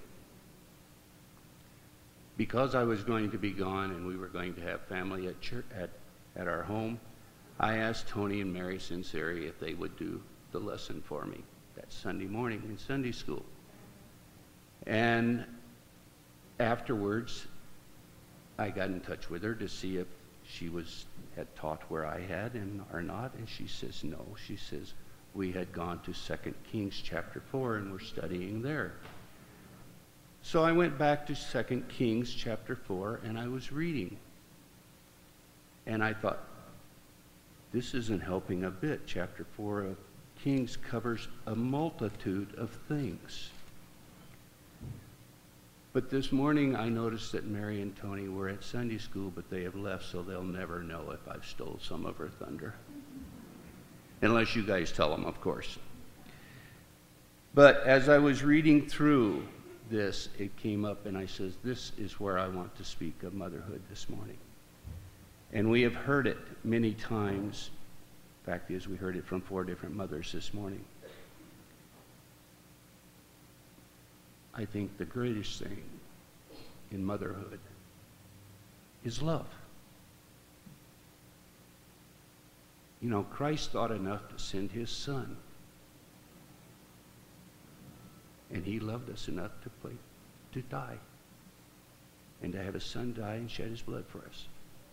Speaker 6: because I was going to be gone and we were going to have family at church, at, at our home, I asked Tony and Mary Sinceri if they would do the lesson for me that Sunday morning in Sunday school. And afterwards, I got in touch with her to see if she was had taught where I had and or not, and she says no. She says we had gone to Second Kings chapter four and we're studying there. So I went back to Second Kings chapter four and I was reading. And I thought, this isn't helping a bit. Chapter four of Kings covers a multitude of things. But this morning I noticed that Mary and Tony were at Sunday school, but they have left, so they'll never know if I've stole some of her thunder. Unless you guys tell them, of course. But as I was reading through this, it came up and I says, this is where I want to speak of motherhood this morning. And we have heard it many times. Fact is, we heard it from four different mothers this morning. I think the greatest thing in motherhood is love. You know, Christ thought enough to send his son. And he loved us enough to, play, to die. And to have his son die and shed his blood for us.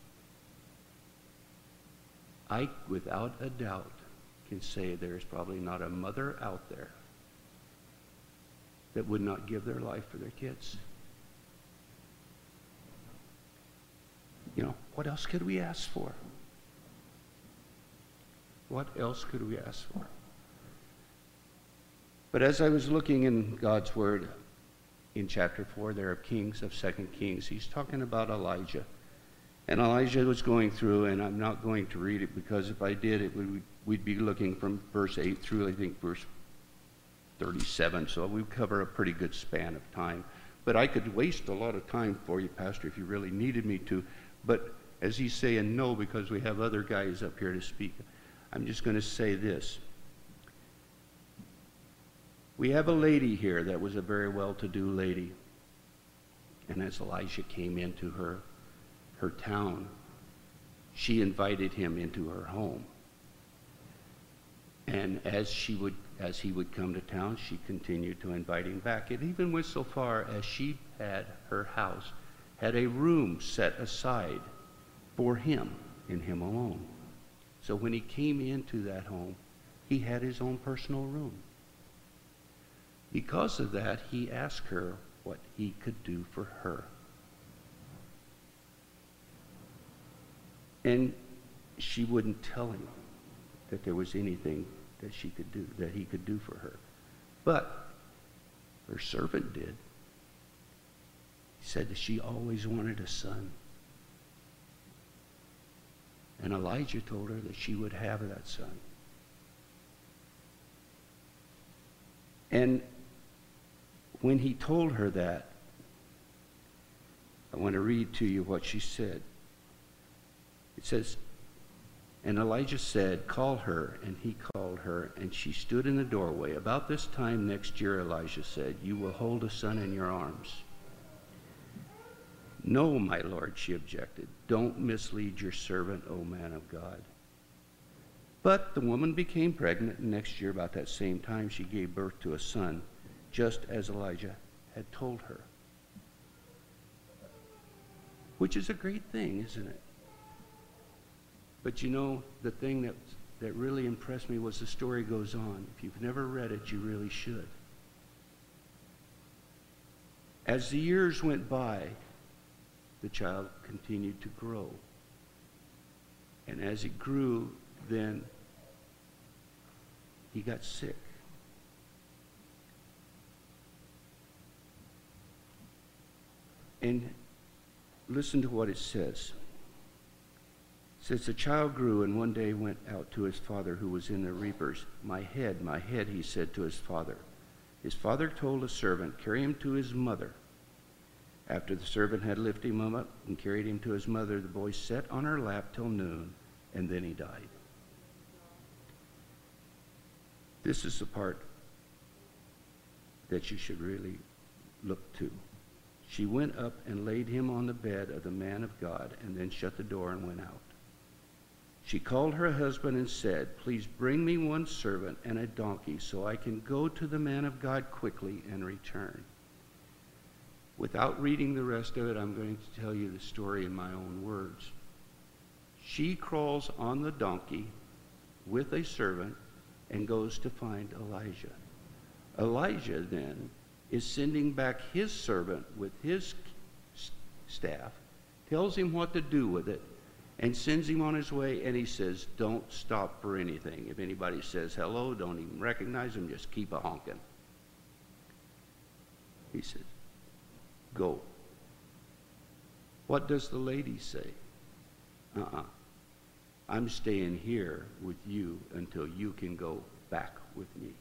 Speaker 6: I, without a doubt, can say there is probably not a mother out there that would not give their life for their kids. You know, what else could we ask for? What else could we ask for? But as I was looking in God's Word in chapter four there of Kings, of Second Kings, he's talking about Elijah. And Elijah was going through, and I'm not going to read it because if I did, it would, we'd be looking from verse eight through, I think, verse thirty-seven, so we cover a pretty good span of time. But I could waste a lot of time for you, Pastor, if you really needed me to. But as he's saying no, because we have other guys up here to speak, I'm just going to say this. We have a lady here that was a very well-to-do lady. And as Elijah came into her, her town, she invited him into her home. And as she would, as he would come to town, she continued to invite him back. It even went so far as she had her house, had a room set aside for him and him alone. So when he came into that home, he had his own personal room. Because of that, he asked her what he could do for her. And she wouldn't tell him that there was anything that she could do, that he could do for her. But her servant did. He said that she always wanted a son. And Elijah told her that she would have that son. And when he told her that, I want to read to you what she said. It says, and Elijah said, call her, and he called her, and she stood in the doorway. About this time next year, Elijah said, you will hold a son in your arms. No, my Lord, she objected. Don't mislead your servant, O man of God. But the woman became pregnant, and next year, about that same time, she gave birth to a son. just as Elijah had told her. Which is a great thing, isn't it? But you know, the thing that, that really impressed me was the story goes on. If you've never read it, you really should. As the years went by, the child continued to grow. And as he grew, then he got sick. And listen to what it says. It says, the child grew and one day went out to his father who was in the reapers. My head, my head, he said to his father. His father told a servant, carry him to his mother. After the servant had lifted him up and carried him to his mother, the boy sat on her lap till noon, and then he died. This is the part that you should really look to. She went up and laid him on the bed of the man of God, and then shut the door and went out. She called her husband and said, please bring me one servant and a donkey so I can go to the man of God quickly and return. Without reading the rest of it, I'm going to tell you the story in my own words. She crawls on the donkey with a servant and goes to find Elijah. Elijah then is sending back his servant with his staff, tells him what to do with it, and sends him on his way, and he says, don't stop for anything. If anybody says hello, don't even recognize him, just keep a honking. He says, go. What does the lady say? Uh-uh. I'm staying here with you until you can go back with me.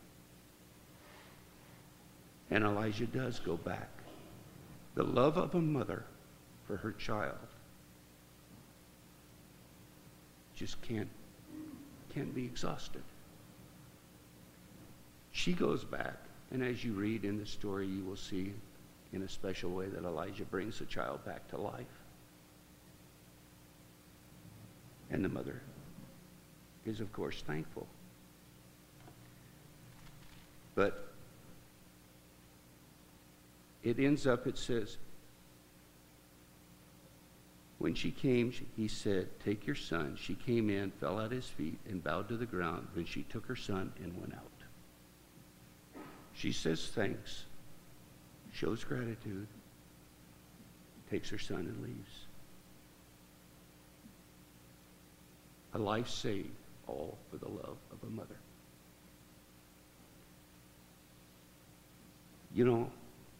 Speaker 6: And Elijah does go back. The love of a mother for her child just can't, can't be exhausted. She goes back, and as you read in the story, you will see in a special way that Elijah brings the child back to life. And the mother is, of course, thankful. But it ends up, it says, when she came, he said, take your son. She came in, fell at his feet, and bowed to the ground. Then she took her son and went out. She says thanks, shows gratitude, takes her son and leaves. A life saved, all for the love of a mother. You know,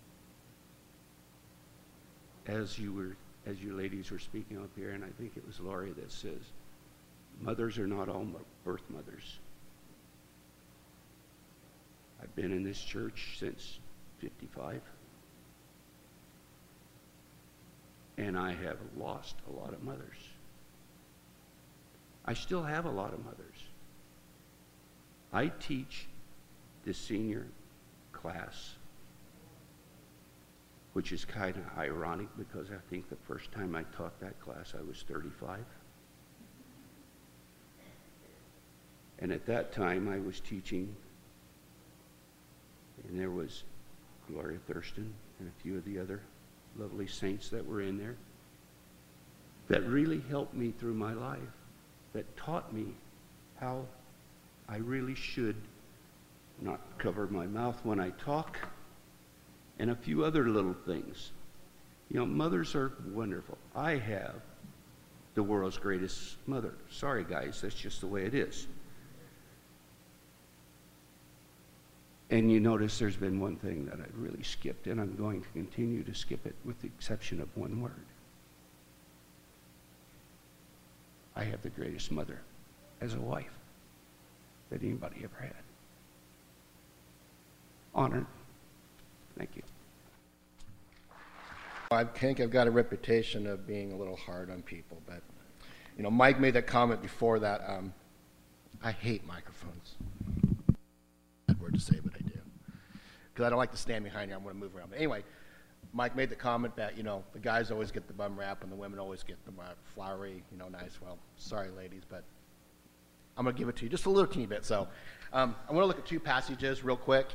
Speaker 6: as you were, as you ladies were speaking up here, and I think it was Laurie that says, mothers are not all birth mothers. I've been in this church since fifty-five, and I have lost a lot of mothers. I still have a lot of mothers. I teach the senior class, which is kind of ironic because I think the first time I taught that class I was thirty-five. And at that time I was teaching, and there was Gloria Thurston and a few of the other lovely saints that were in there that really helped me through my life, that taught me how I really should not cover my mouth when I talk, and a few other little things. You know, mothers are wonderful. I have the world's greatest mother. Sorry, guys, that's just the way it is. And you notice there's been one thing that I really skipped, and I'm going to continue to skip it with the exception of one word. I have the greatest mother as a wife that anybody ever had. Honored. Thank you.
Speaker 7: I think I've got a reputation of being a little hard on people, but, you know, Mike made that comment before that. Um, I hate microphones. Bad word to say, but I do. Because I don't like to stand behind you. I want to move around. But anyway, Mike made the comment that, you know, the guys always get the bum rap and the women always get the uh, flowery, you know, nice. Well, sorry, ladies, but I'm going to give it to you just a little teeny bit. So um, I want to look at two passages real quick.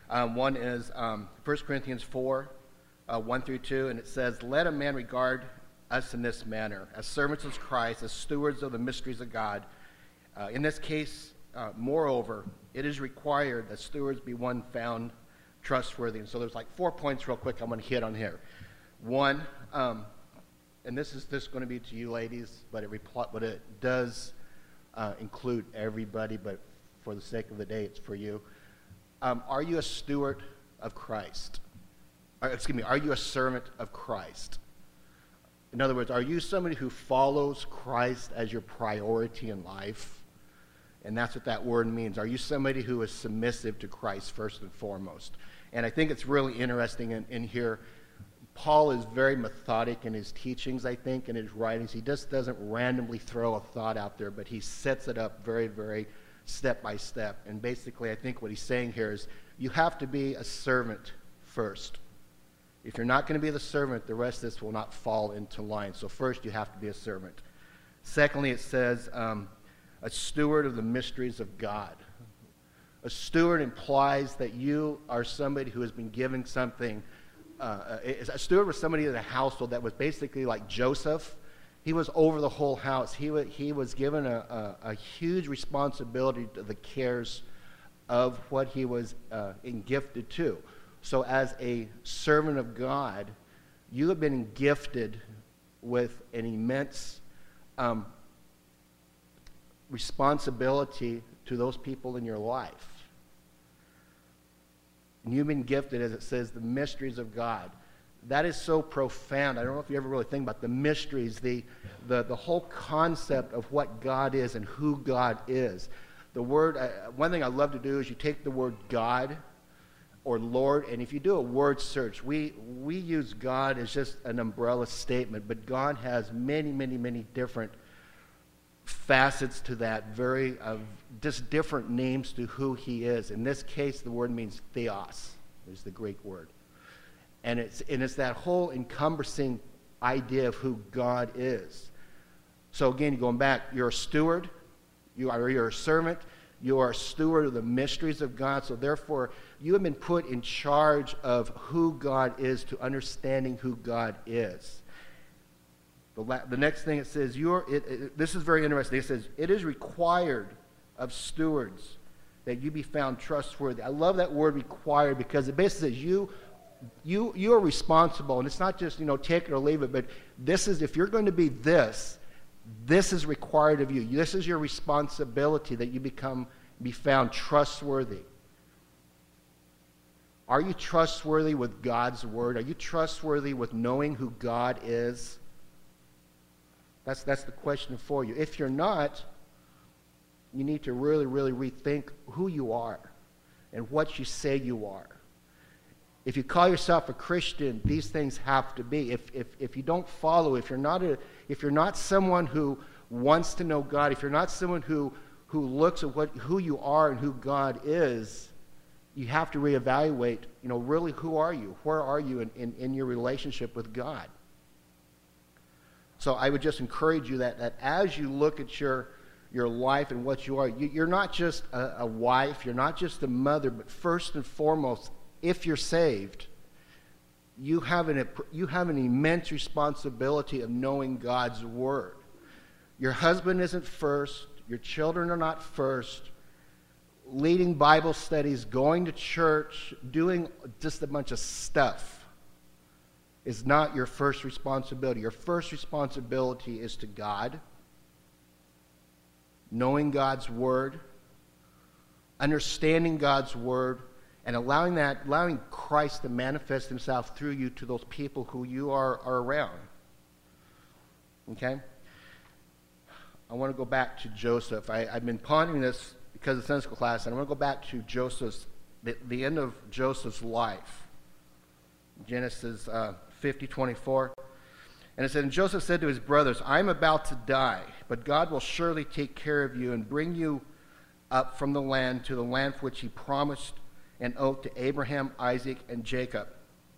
Speaker 7: Um, one is um, First Corinthians four, uh, one through two, and it says, "Let a man regard us in this manner, as servants of Christ, as stewards of the mysteries of God. Uh, in this case, uh, moreover, it is required that stewards be one found trustworthy." And so there's like four points real quick I'm going to hit on here. One, um, and this is this going to be to you ladies, but it, repl- but it does uh, include everybody, but for the sake of the day, it's for you. Um, are you a steward of Christ? Or, excuse me, are you a servant of Christ? In other words, are you somebody who follows Christ as your priority in life? And that's what that word means. Are you somebody who is submissive to Christ first and foremost? And I think it's really interesting in, in here. Paul is very methodic in his teachings, I think, in his writings. He just doesn't randomly throw a thought out there, but he sets it up very, very step by step. And basically, I think what he's saying here is you have to be a servant first. If you're not going to be the servant, the rest of this will not fall into line. So first, you have to be a servant. Secondly, it says um, a steward of the mysteries of God. A steward implies that you are somebody who has been given something. Uh, a steward was somebody in a household that was basically like Joseph. He was over the whole house. He was, he was given a, a, a huge responsibility to the cares of what he was uh, gifted to. So as a servant of God, you have been gifted with an immense um, responsibility to those people in your life. And you've been gifted, as it says, the mysteries of God. That is so profound. I don't know if you ever really think about the mysteries, the, the, the whole concept of what God is and who God is. The word, uh, one thing I love to do is you take the word God or Lord, and if you do a word search, we, we use God as just an umbrella statement, but God has many, many, many different facets to that, very uh, just different names to who he is. In this case, the word means theos, is the Greek word. And it's, and it's that whole encompassing idea of who God is. So again, going back, you're a steward, you are you're a servant, you are a steward of the mysteries of God, so therefore you have been put in charge of who God is, to understanding who God is. The, la- the next thing it says, you're, it, it, this is very interesting. It says, it is required of stewards that you be found trustworthy. I love that word required because it basically says you, you, you are responsible. And it's not just, you know, take it or leave it, but this is, if you're going to be this, this is required of you. This is your responsibility, that you become, be found trustworthy. Are you trustworthy with God's word? Are you trustworthy with knowing who God is? That's, that's the question for you. If you're not, you need to really, really rethink who you are and what you say you are. If you call yourself a Christian, these things have to be. If, if, if you don't follow, if you're not a, if you're not someone who wants to know God, if you're not someone who, who looks at what, who you are and who God is, you have to reevaluate, you know, really who are you? Where are you in, in, in your relationship with God? So I would just encourage you that, that as you look at your, your life and what you are, you, you're not just a, a wife, you're not just a mother, but first and foremost, if you're saved, you have an, you have an immense responsibility of knowing God's word. Your husband isn't first, your children are not first. Leading Bible studies, going to church, doing just a bunch of stuff is not your first responsibility. Your first responsibility is to God, knowing God's word, understanding God's word, and allowing that, allowing Christ to manifest himself through you to those people who you are, are around. Okay? I want to go back to Joseph. I, I've been pondering this because of Sunday school class, and I want to go back to Joseph's, the, the end of Joseph's life. Genesis uh, fifty twenty-four. And it said, and Joseph said to his brothers, I am about to die, but God will surely take care of you and bring you up from the land to the land for which he promised an oath to Abraham, Isaac, and Jacob.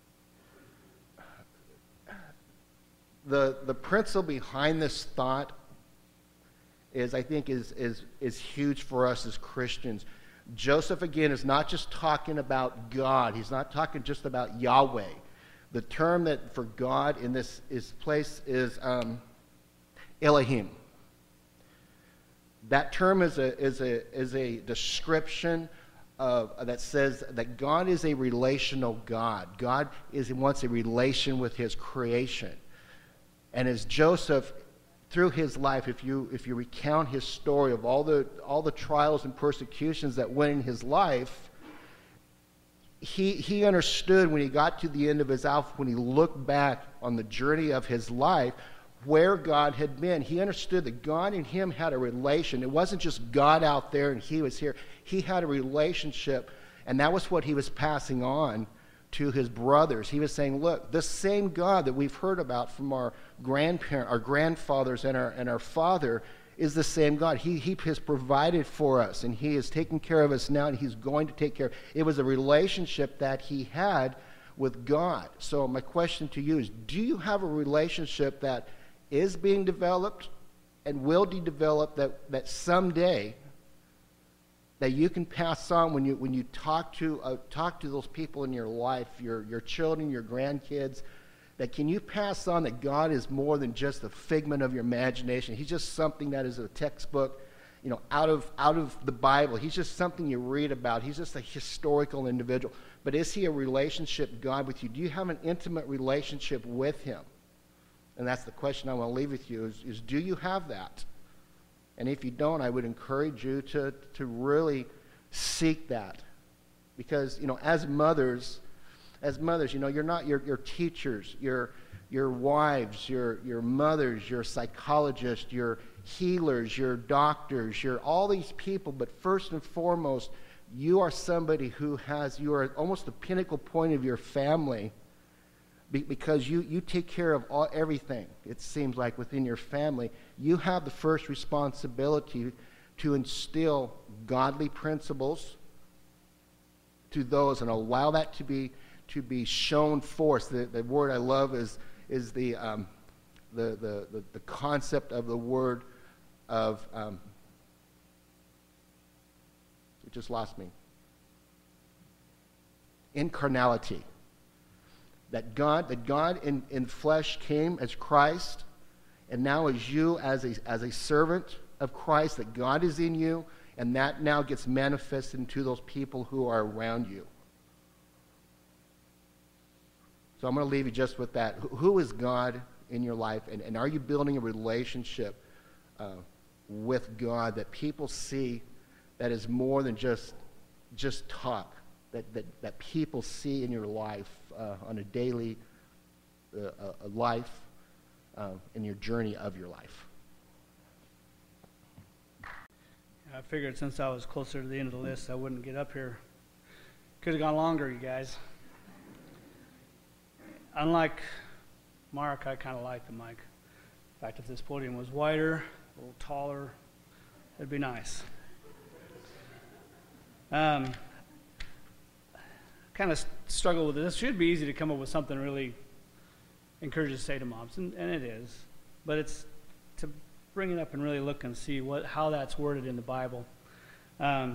Speaker 7: The, the principle behind this thought is, I think, is, is, is huge for us as Christians. Joseph, again, is not just talking about God. He's not talking just about Yahweh. The term that for God in this is place is um, Elohim. That term is a, is a, is a description of, that says that God is a relational God. God is, wants a relation with his creation. And as Joseph, through his life, if you, if you recount his story of all the, all the trials and persecutions that went in his life, he, he understood when he got to the end of his life, when he looked back on the journey of his life, where God had been. He understood that God and him had a relation. It wasn't just God out there and he was here. He had a relationship, and that was what he was passing on to his brothers. He was saying, look, this same God that we've heard about from our grandparents, our grandfathers, and our, and our father is the same God. He, he has provided for us, and he is taking care of us now, and he's going to take care of. It was a relationship that he had with God. So my question to you is, do you have a relationship that is being developed and will be developed, that, that someday that you can pass on when you, when you talk to, uh, talk to those people in your life, your, your children, your grandkids, that can you pass on that God is more than just a figment of your imagination? He's just something that is a textbook, you know, out of, out of the Bible. He's just something you read about. He's just a historical individual. But is he a relationship God with you? Do you have an intimate relationship with him? And that's the question I want to leave with you is, is do you have that? And if you don't, I would encourage you to, to really seek that. Because, you know, as mothers, as mothers, you know, you're not your, your teachers, your, your wives, your, your mothers, your psychologists, your healers, your doctors, your all these people. But first and foremost, you are somebody who has, you are almost the pinnacle point of your family, because you, you take care of all, everything, it seems like, within your family. You have the first responsibility to instill godly principles to those and allow that to be to be shown forth. The, the word I love is is the, um, the, the, the, the concept of the word of, um, it just lost me, incarnality. That God, that God in, in flesh came as Christ, and now as you as a, as a servant of Christ, that God is in you, and that now gets manifested into those people who are around you. So I'm going to leave you just with that. Who is God in your life, and, and are you building a relationship uh, with God that people see that is more than just, just talk? That, that, that people see in your life uh, on a daily uh, a life, uh, in your journey of your life.
Speaker 8: I figured since I was closer to the end of the list, I wouldn't get up here. Could have gone longer, you guys. Unlike Mark, I kind of like the mic. In fact, if this podium was wider, a little taller, it'd be nice. Um, kind of struggle with this. It should be easy to come up with something really encouraging to say to moms, and, and it is. But it's to bring it up and really look and see what how that's worded in the Bible, um,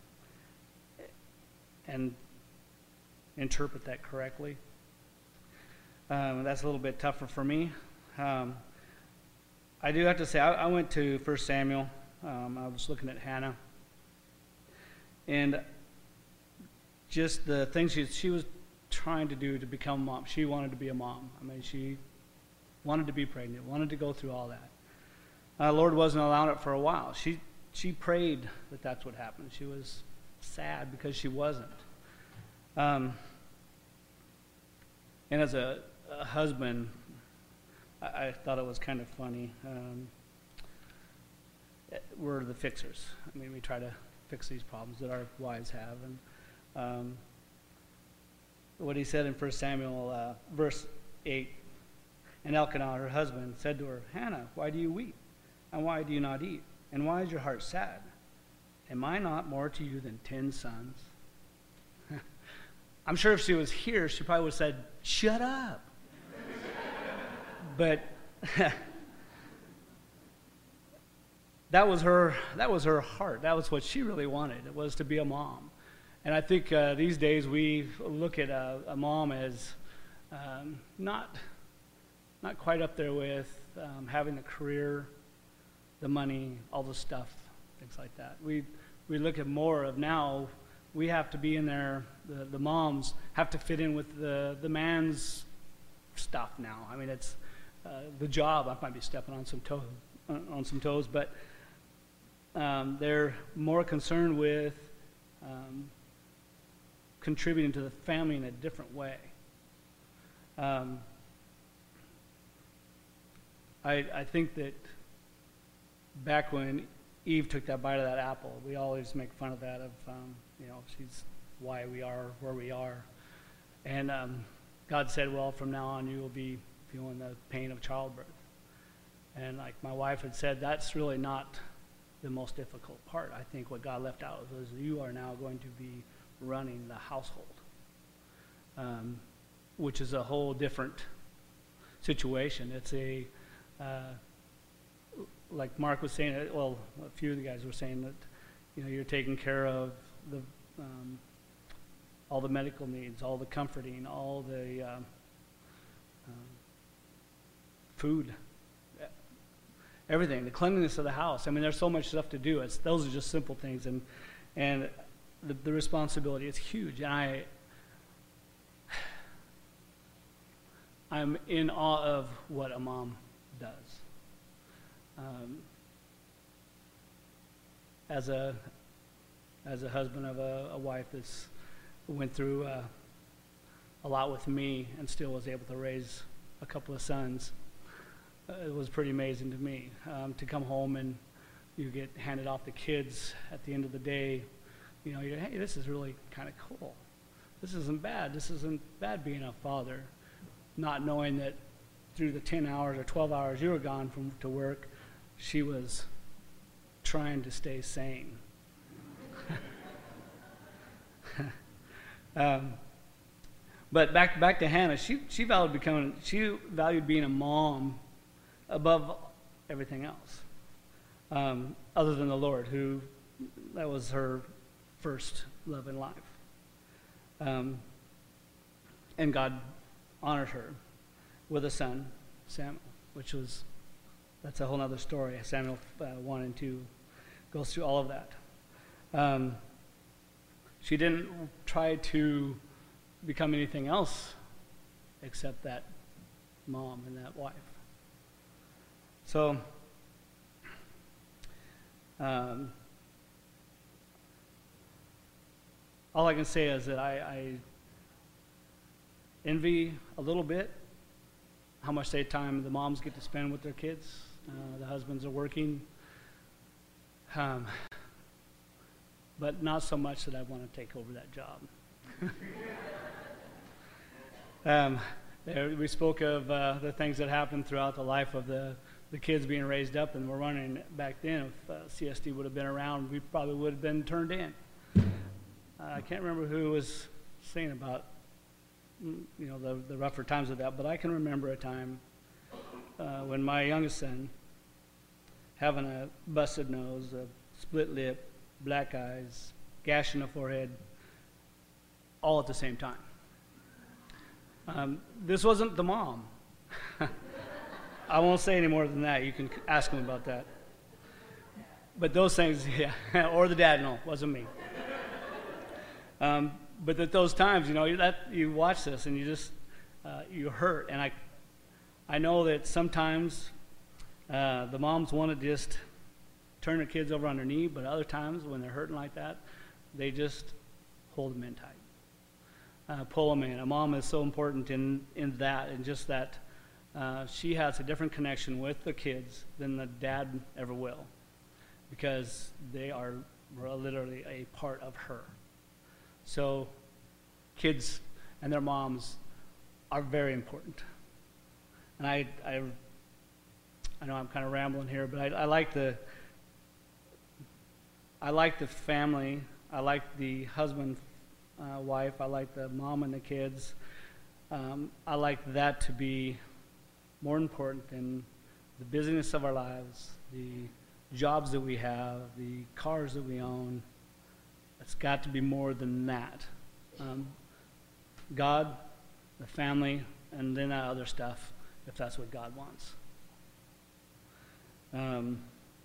Speaker 8: and interpret that correctly. Um, that's a little bit tougher for me. Um, I do have to say, I, I went to First Samuel. Um, I was looking at Hannah, and just the things she, she was trying to do to become a mom. She wanted to be a mom. I mean, she wanted to be pregnant, wanted to go through all that. Uh, Lord wasn't allowing it for a while. She she prayed that that's what happened. She was sad because she wasn't. Um, and as a, a husband, I, I thought it was kind of funny. Um, we're the fixers. I mean, we try to fix these problems that our wives have. And um, what he said in First Samuel, uh, verse eight, and Elkanah, her husband, said to her, Hannah, why do you weep? And why do you not eat? And why is your heart sad? Am I not more to you than ten sons? I'm sure if she was here, she probably would have said, shut up. But that was her, that was her heart. That was what she really wanted, it was to be a mom. And I think uh, these days we look at a, a mom as um, not, not quite up there with um, having the career, the money, all the stuff, things like that. We, we look at more of now, we have to be in there, the, the moms have to fit in with the, the man's stuff now. I mean, it's uh, the job, I might be stepping on some, toe, on some toes, but um, they're more concerned with um, contributing to the family in a different way. Um, I, I think that back when Eve took that bite of that apple, we always make fun of that, of, um, you know, she's why we are where we are. And um, God said, well, from now on you will be feeling the pain of childbirth. And like my wife had said, that's really not the most difficult part. I think what God left out was you are now going to be running the household, um, which is a whole different situation. It's a, uh, like Mark was saying, well, a few of the guys were saying that, you know, you're taking care of the um, all the medical needs, all the comforting, all the uh, um, food, everything, the cleanliness of the house. I mean, there's so much stuff to do. It's, those are just simple things, and and the, the responsibility is huge. And I, I'm in awe of what a mom does. Um, as a as a husband of a, a wife that's went through uh, a lot with me and still was able to raise a couple of sons, uh, it was pretty amazing to me um, to come home and you get handed off the kids at the end of the day. You know, you're, hey, this is really kind of cool. This isn't bad. This isn't bad being a father, not knowing that through the ten hours or twelve hours you were gone from to work, she was trying to stay sane. um, but back back to Hannah, she she valued becoming she valued being a mom above everything else, um, other than the Lord, who that was her first love in life. Um, and God honored her with a son, Samuel, which was, that's a whole other story. Samuel uh, one and two goes through all of that. Um, she didn't try to become anything else except that mom and that wife. So, um, all I can say is that I, I envy a little bit how much they time the moms get to spend with their kids. Uh, the husbands are working. Um, but not so much that I want to take over that job. um, there, we spoke of uh, the things that happened throughout the life of the, the kids being raised up, and we're running back then. If uh, C S D would have been around, we probably would have been turned in. Uh, I can't remember who was saying about you know the, the rougher times of that, but I can remember a time uh, when my youngest son, having a busted nose, a split lip, black eyes, gash in the forehead, all at the same time. Um, this wasn't the mom. I won't say any more than that. You can ask him about that. But those things, yeah, or the dad, no, wasn't me. Um, but at those times, you know, that you watch this and you just uh, you hurt. And I, I know that sometimes uh, the moms want to just turn their kids over on their knee, but other times when they're hurting like that, they just hold them in tight, uh, pull them in. A mom is so important in in that, and just that uh, she has a different connection with the kids than the dad ever will, because they are literally a part of her. So kids and their moms are very important. And I, I, I know I'm kind of rambling here, but I, I like the, I like the family. I like the husband, uh, wife. I like the mom and the kids. Um, I like that to be more important than the busyness of our lives, the jobs that we have, the cars that we own. It's got to be more than that. Um, God, the family, and then that other stuff, if that's what God wants. Um,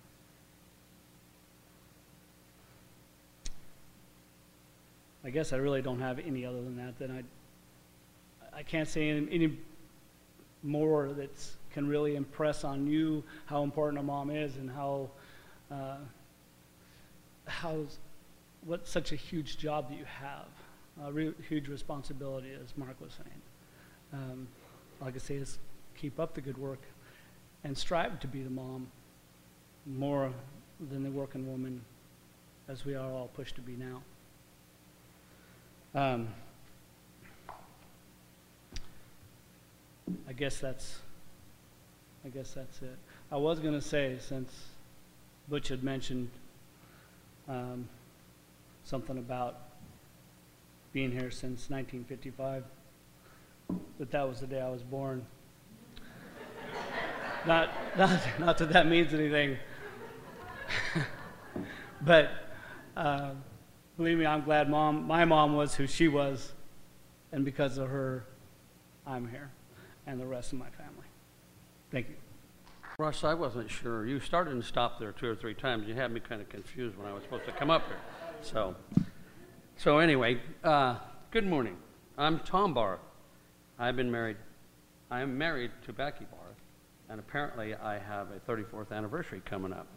Speaker 8: I guess I really don't have any other than that. Then I, I can't say any, any more that can really impress on you how important a mom is and how, uh, how, what such a huge job that you have, a re- huge responsibility, as Mark was saying. Um, like I say, is keep up the good work and strive to be the mom more than the working woman, as we are all pushed to be now. Um, I guess that's, I guess that's it. I was going to say, since Butch had mentioned um, something about being here since nineteen fifty-five, that that was the day I was born. not, not, not that that means anything, but. Uh, Believe me, I'm glad mom, my mom was who she was, and because of her, I'm here, and the rest of my family. Thank you.
Speaker 9: Russ, I wasn't sure. You started and stopped there two or three times. You had me kind of confused when I was supposed to come up here. So, so anyway, uh, good morning. I'm Tom Barth. I've been married. I am married to Becky Barth, and apparently I have a thirty-fourth anniversary coming up.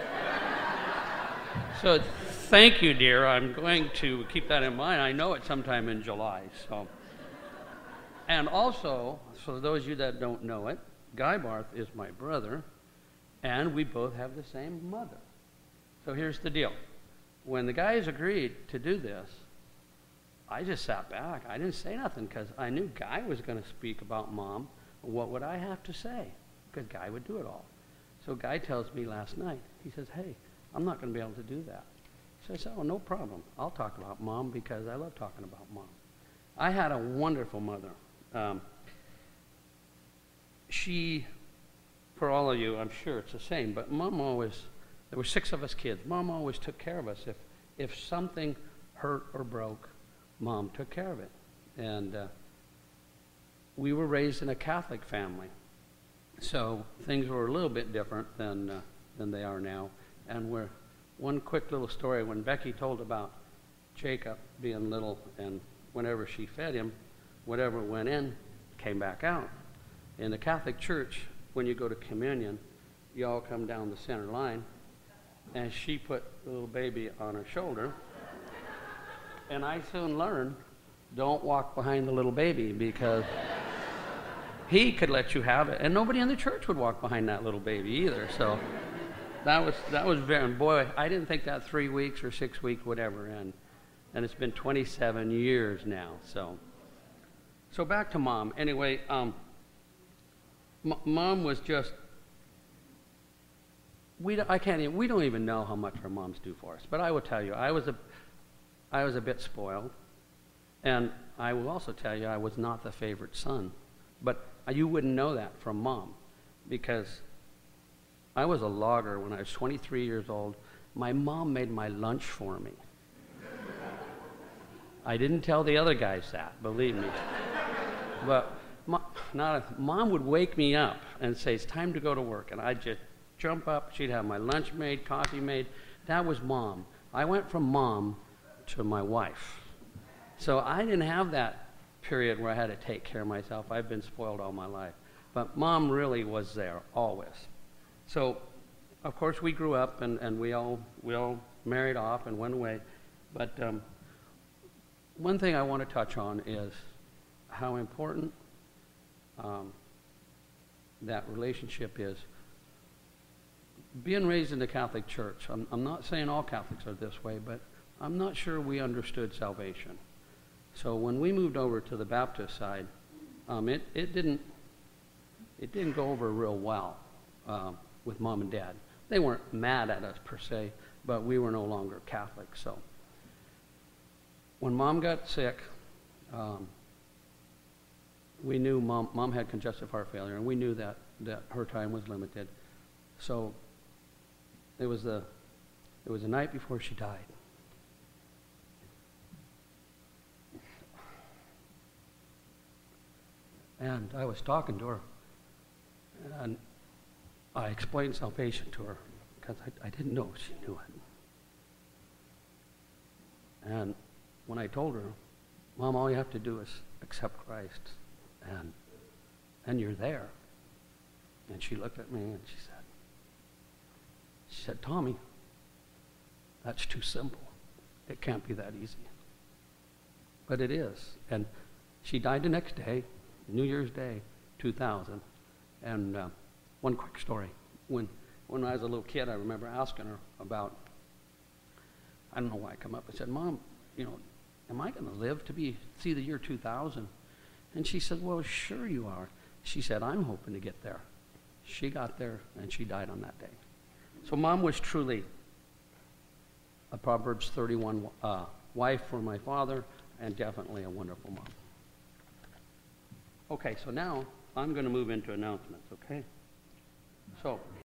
Speaker 9: So thank you, dear. I'm going to keep that in mind. I know it's sometime in July. So, and also, for those of you that don't know it, Guy Barth is my brother, and we both have the same mother. So here's the deal. When the guys agreed to do this, I just sat back. I didn't say nothing because I knew Guy was going to speak about Mom. What would I have to say? Because Guy would do it all. So Guy tells me last night, he says, hey, I'm not going to be able to do that. So I said, oh, no problem. I'll talk about Mom because I love talking about Mom. I had a wonderful mother. Um, she, for all of you, I'm sure it's the same, but Mom always, there were six of us kids. Mom always took care of us. If, if something hurt or broke, Mom took care of it. And uh, we were raised in a Catholic family. So things were a little bit different than, uh, than they are now. And we're, one quick little story, when Becky told about Jacob being little and whenever she fed him, whatever went in came back out. In the Catholic Church, when you go to communion, you all come down the center line, and she put the little baby on her shoulder. And I soon learned, don't walk behind the little baby because he could let you have it, and nobody in the church would walk behind that little baby either. So. That was, that was very, boy, I didn't think that three weeks or six weeks would ever end. And it's been twenty-seven years now, so. So back to Mom. Anyway, um, m- Mom was just, we, I can't even, we don't even know how much our moms do for us. But I will tell you, I was a, I was a bit spoiled. And I will also tell you, I was not the favorite son. But you wouldn't know that from Mom, because I was a logger when I was twenty-three years old. My mom made my lunch for me. I didn't tell the other guys that, believe me. But mom, not a, Mom would wake me up and say, it's time to go to work. And I'd just jump up. She'd have my lunch made, coffee made. That was Mom. I went from Mom to my wife. So I didn't have that period where I had to take care of myself. I've been spoiled all my life. But Mom really was there, always. So, of course, we grew up, and, and we all we all married off and went away. But um, one thing I want to touch on is how important um, that relationship is. Being raised in the Catholic Church, I'm, I'm not saying all Catholics are this way, but I'm not sure we understood salvation. So when we moved over to the Baptist side, um, it, it didn't it didn't go over real well. Um, with Mom and Dad. They weren't mad at us per se, but we were no longer Catholic. So when Mom got sick, um, we knew Mom, Mom had congestive heart failure, and we knew that, that her time was limited. So it was the, it was the night before she died. And I was talking to her, and I explained salvation to her because I, I didn't know she knew it. And when I told her, Mom, all you have to do is accept Christ, and and you're there. And she looked at me and she said, she said, Tommy, that's too simple. It can't be that easy. But it is. And she died the next day, New Year's Day, two thousand. And uh, one quick story. When, when I was a little kid, I remember asking her about, I don't know why I come up. I said, Mom, you know, am I going to live to be see the year two thousand? And she said, well, sure you are. She said, I'm hoping to get there. She got there, and she died on that day. So Mom was truly a Proverbs thirty-one uh, wife for my father, and definitely a wonderful mom. Okay, so now I'm going to move into announcements, okay? So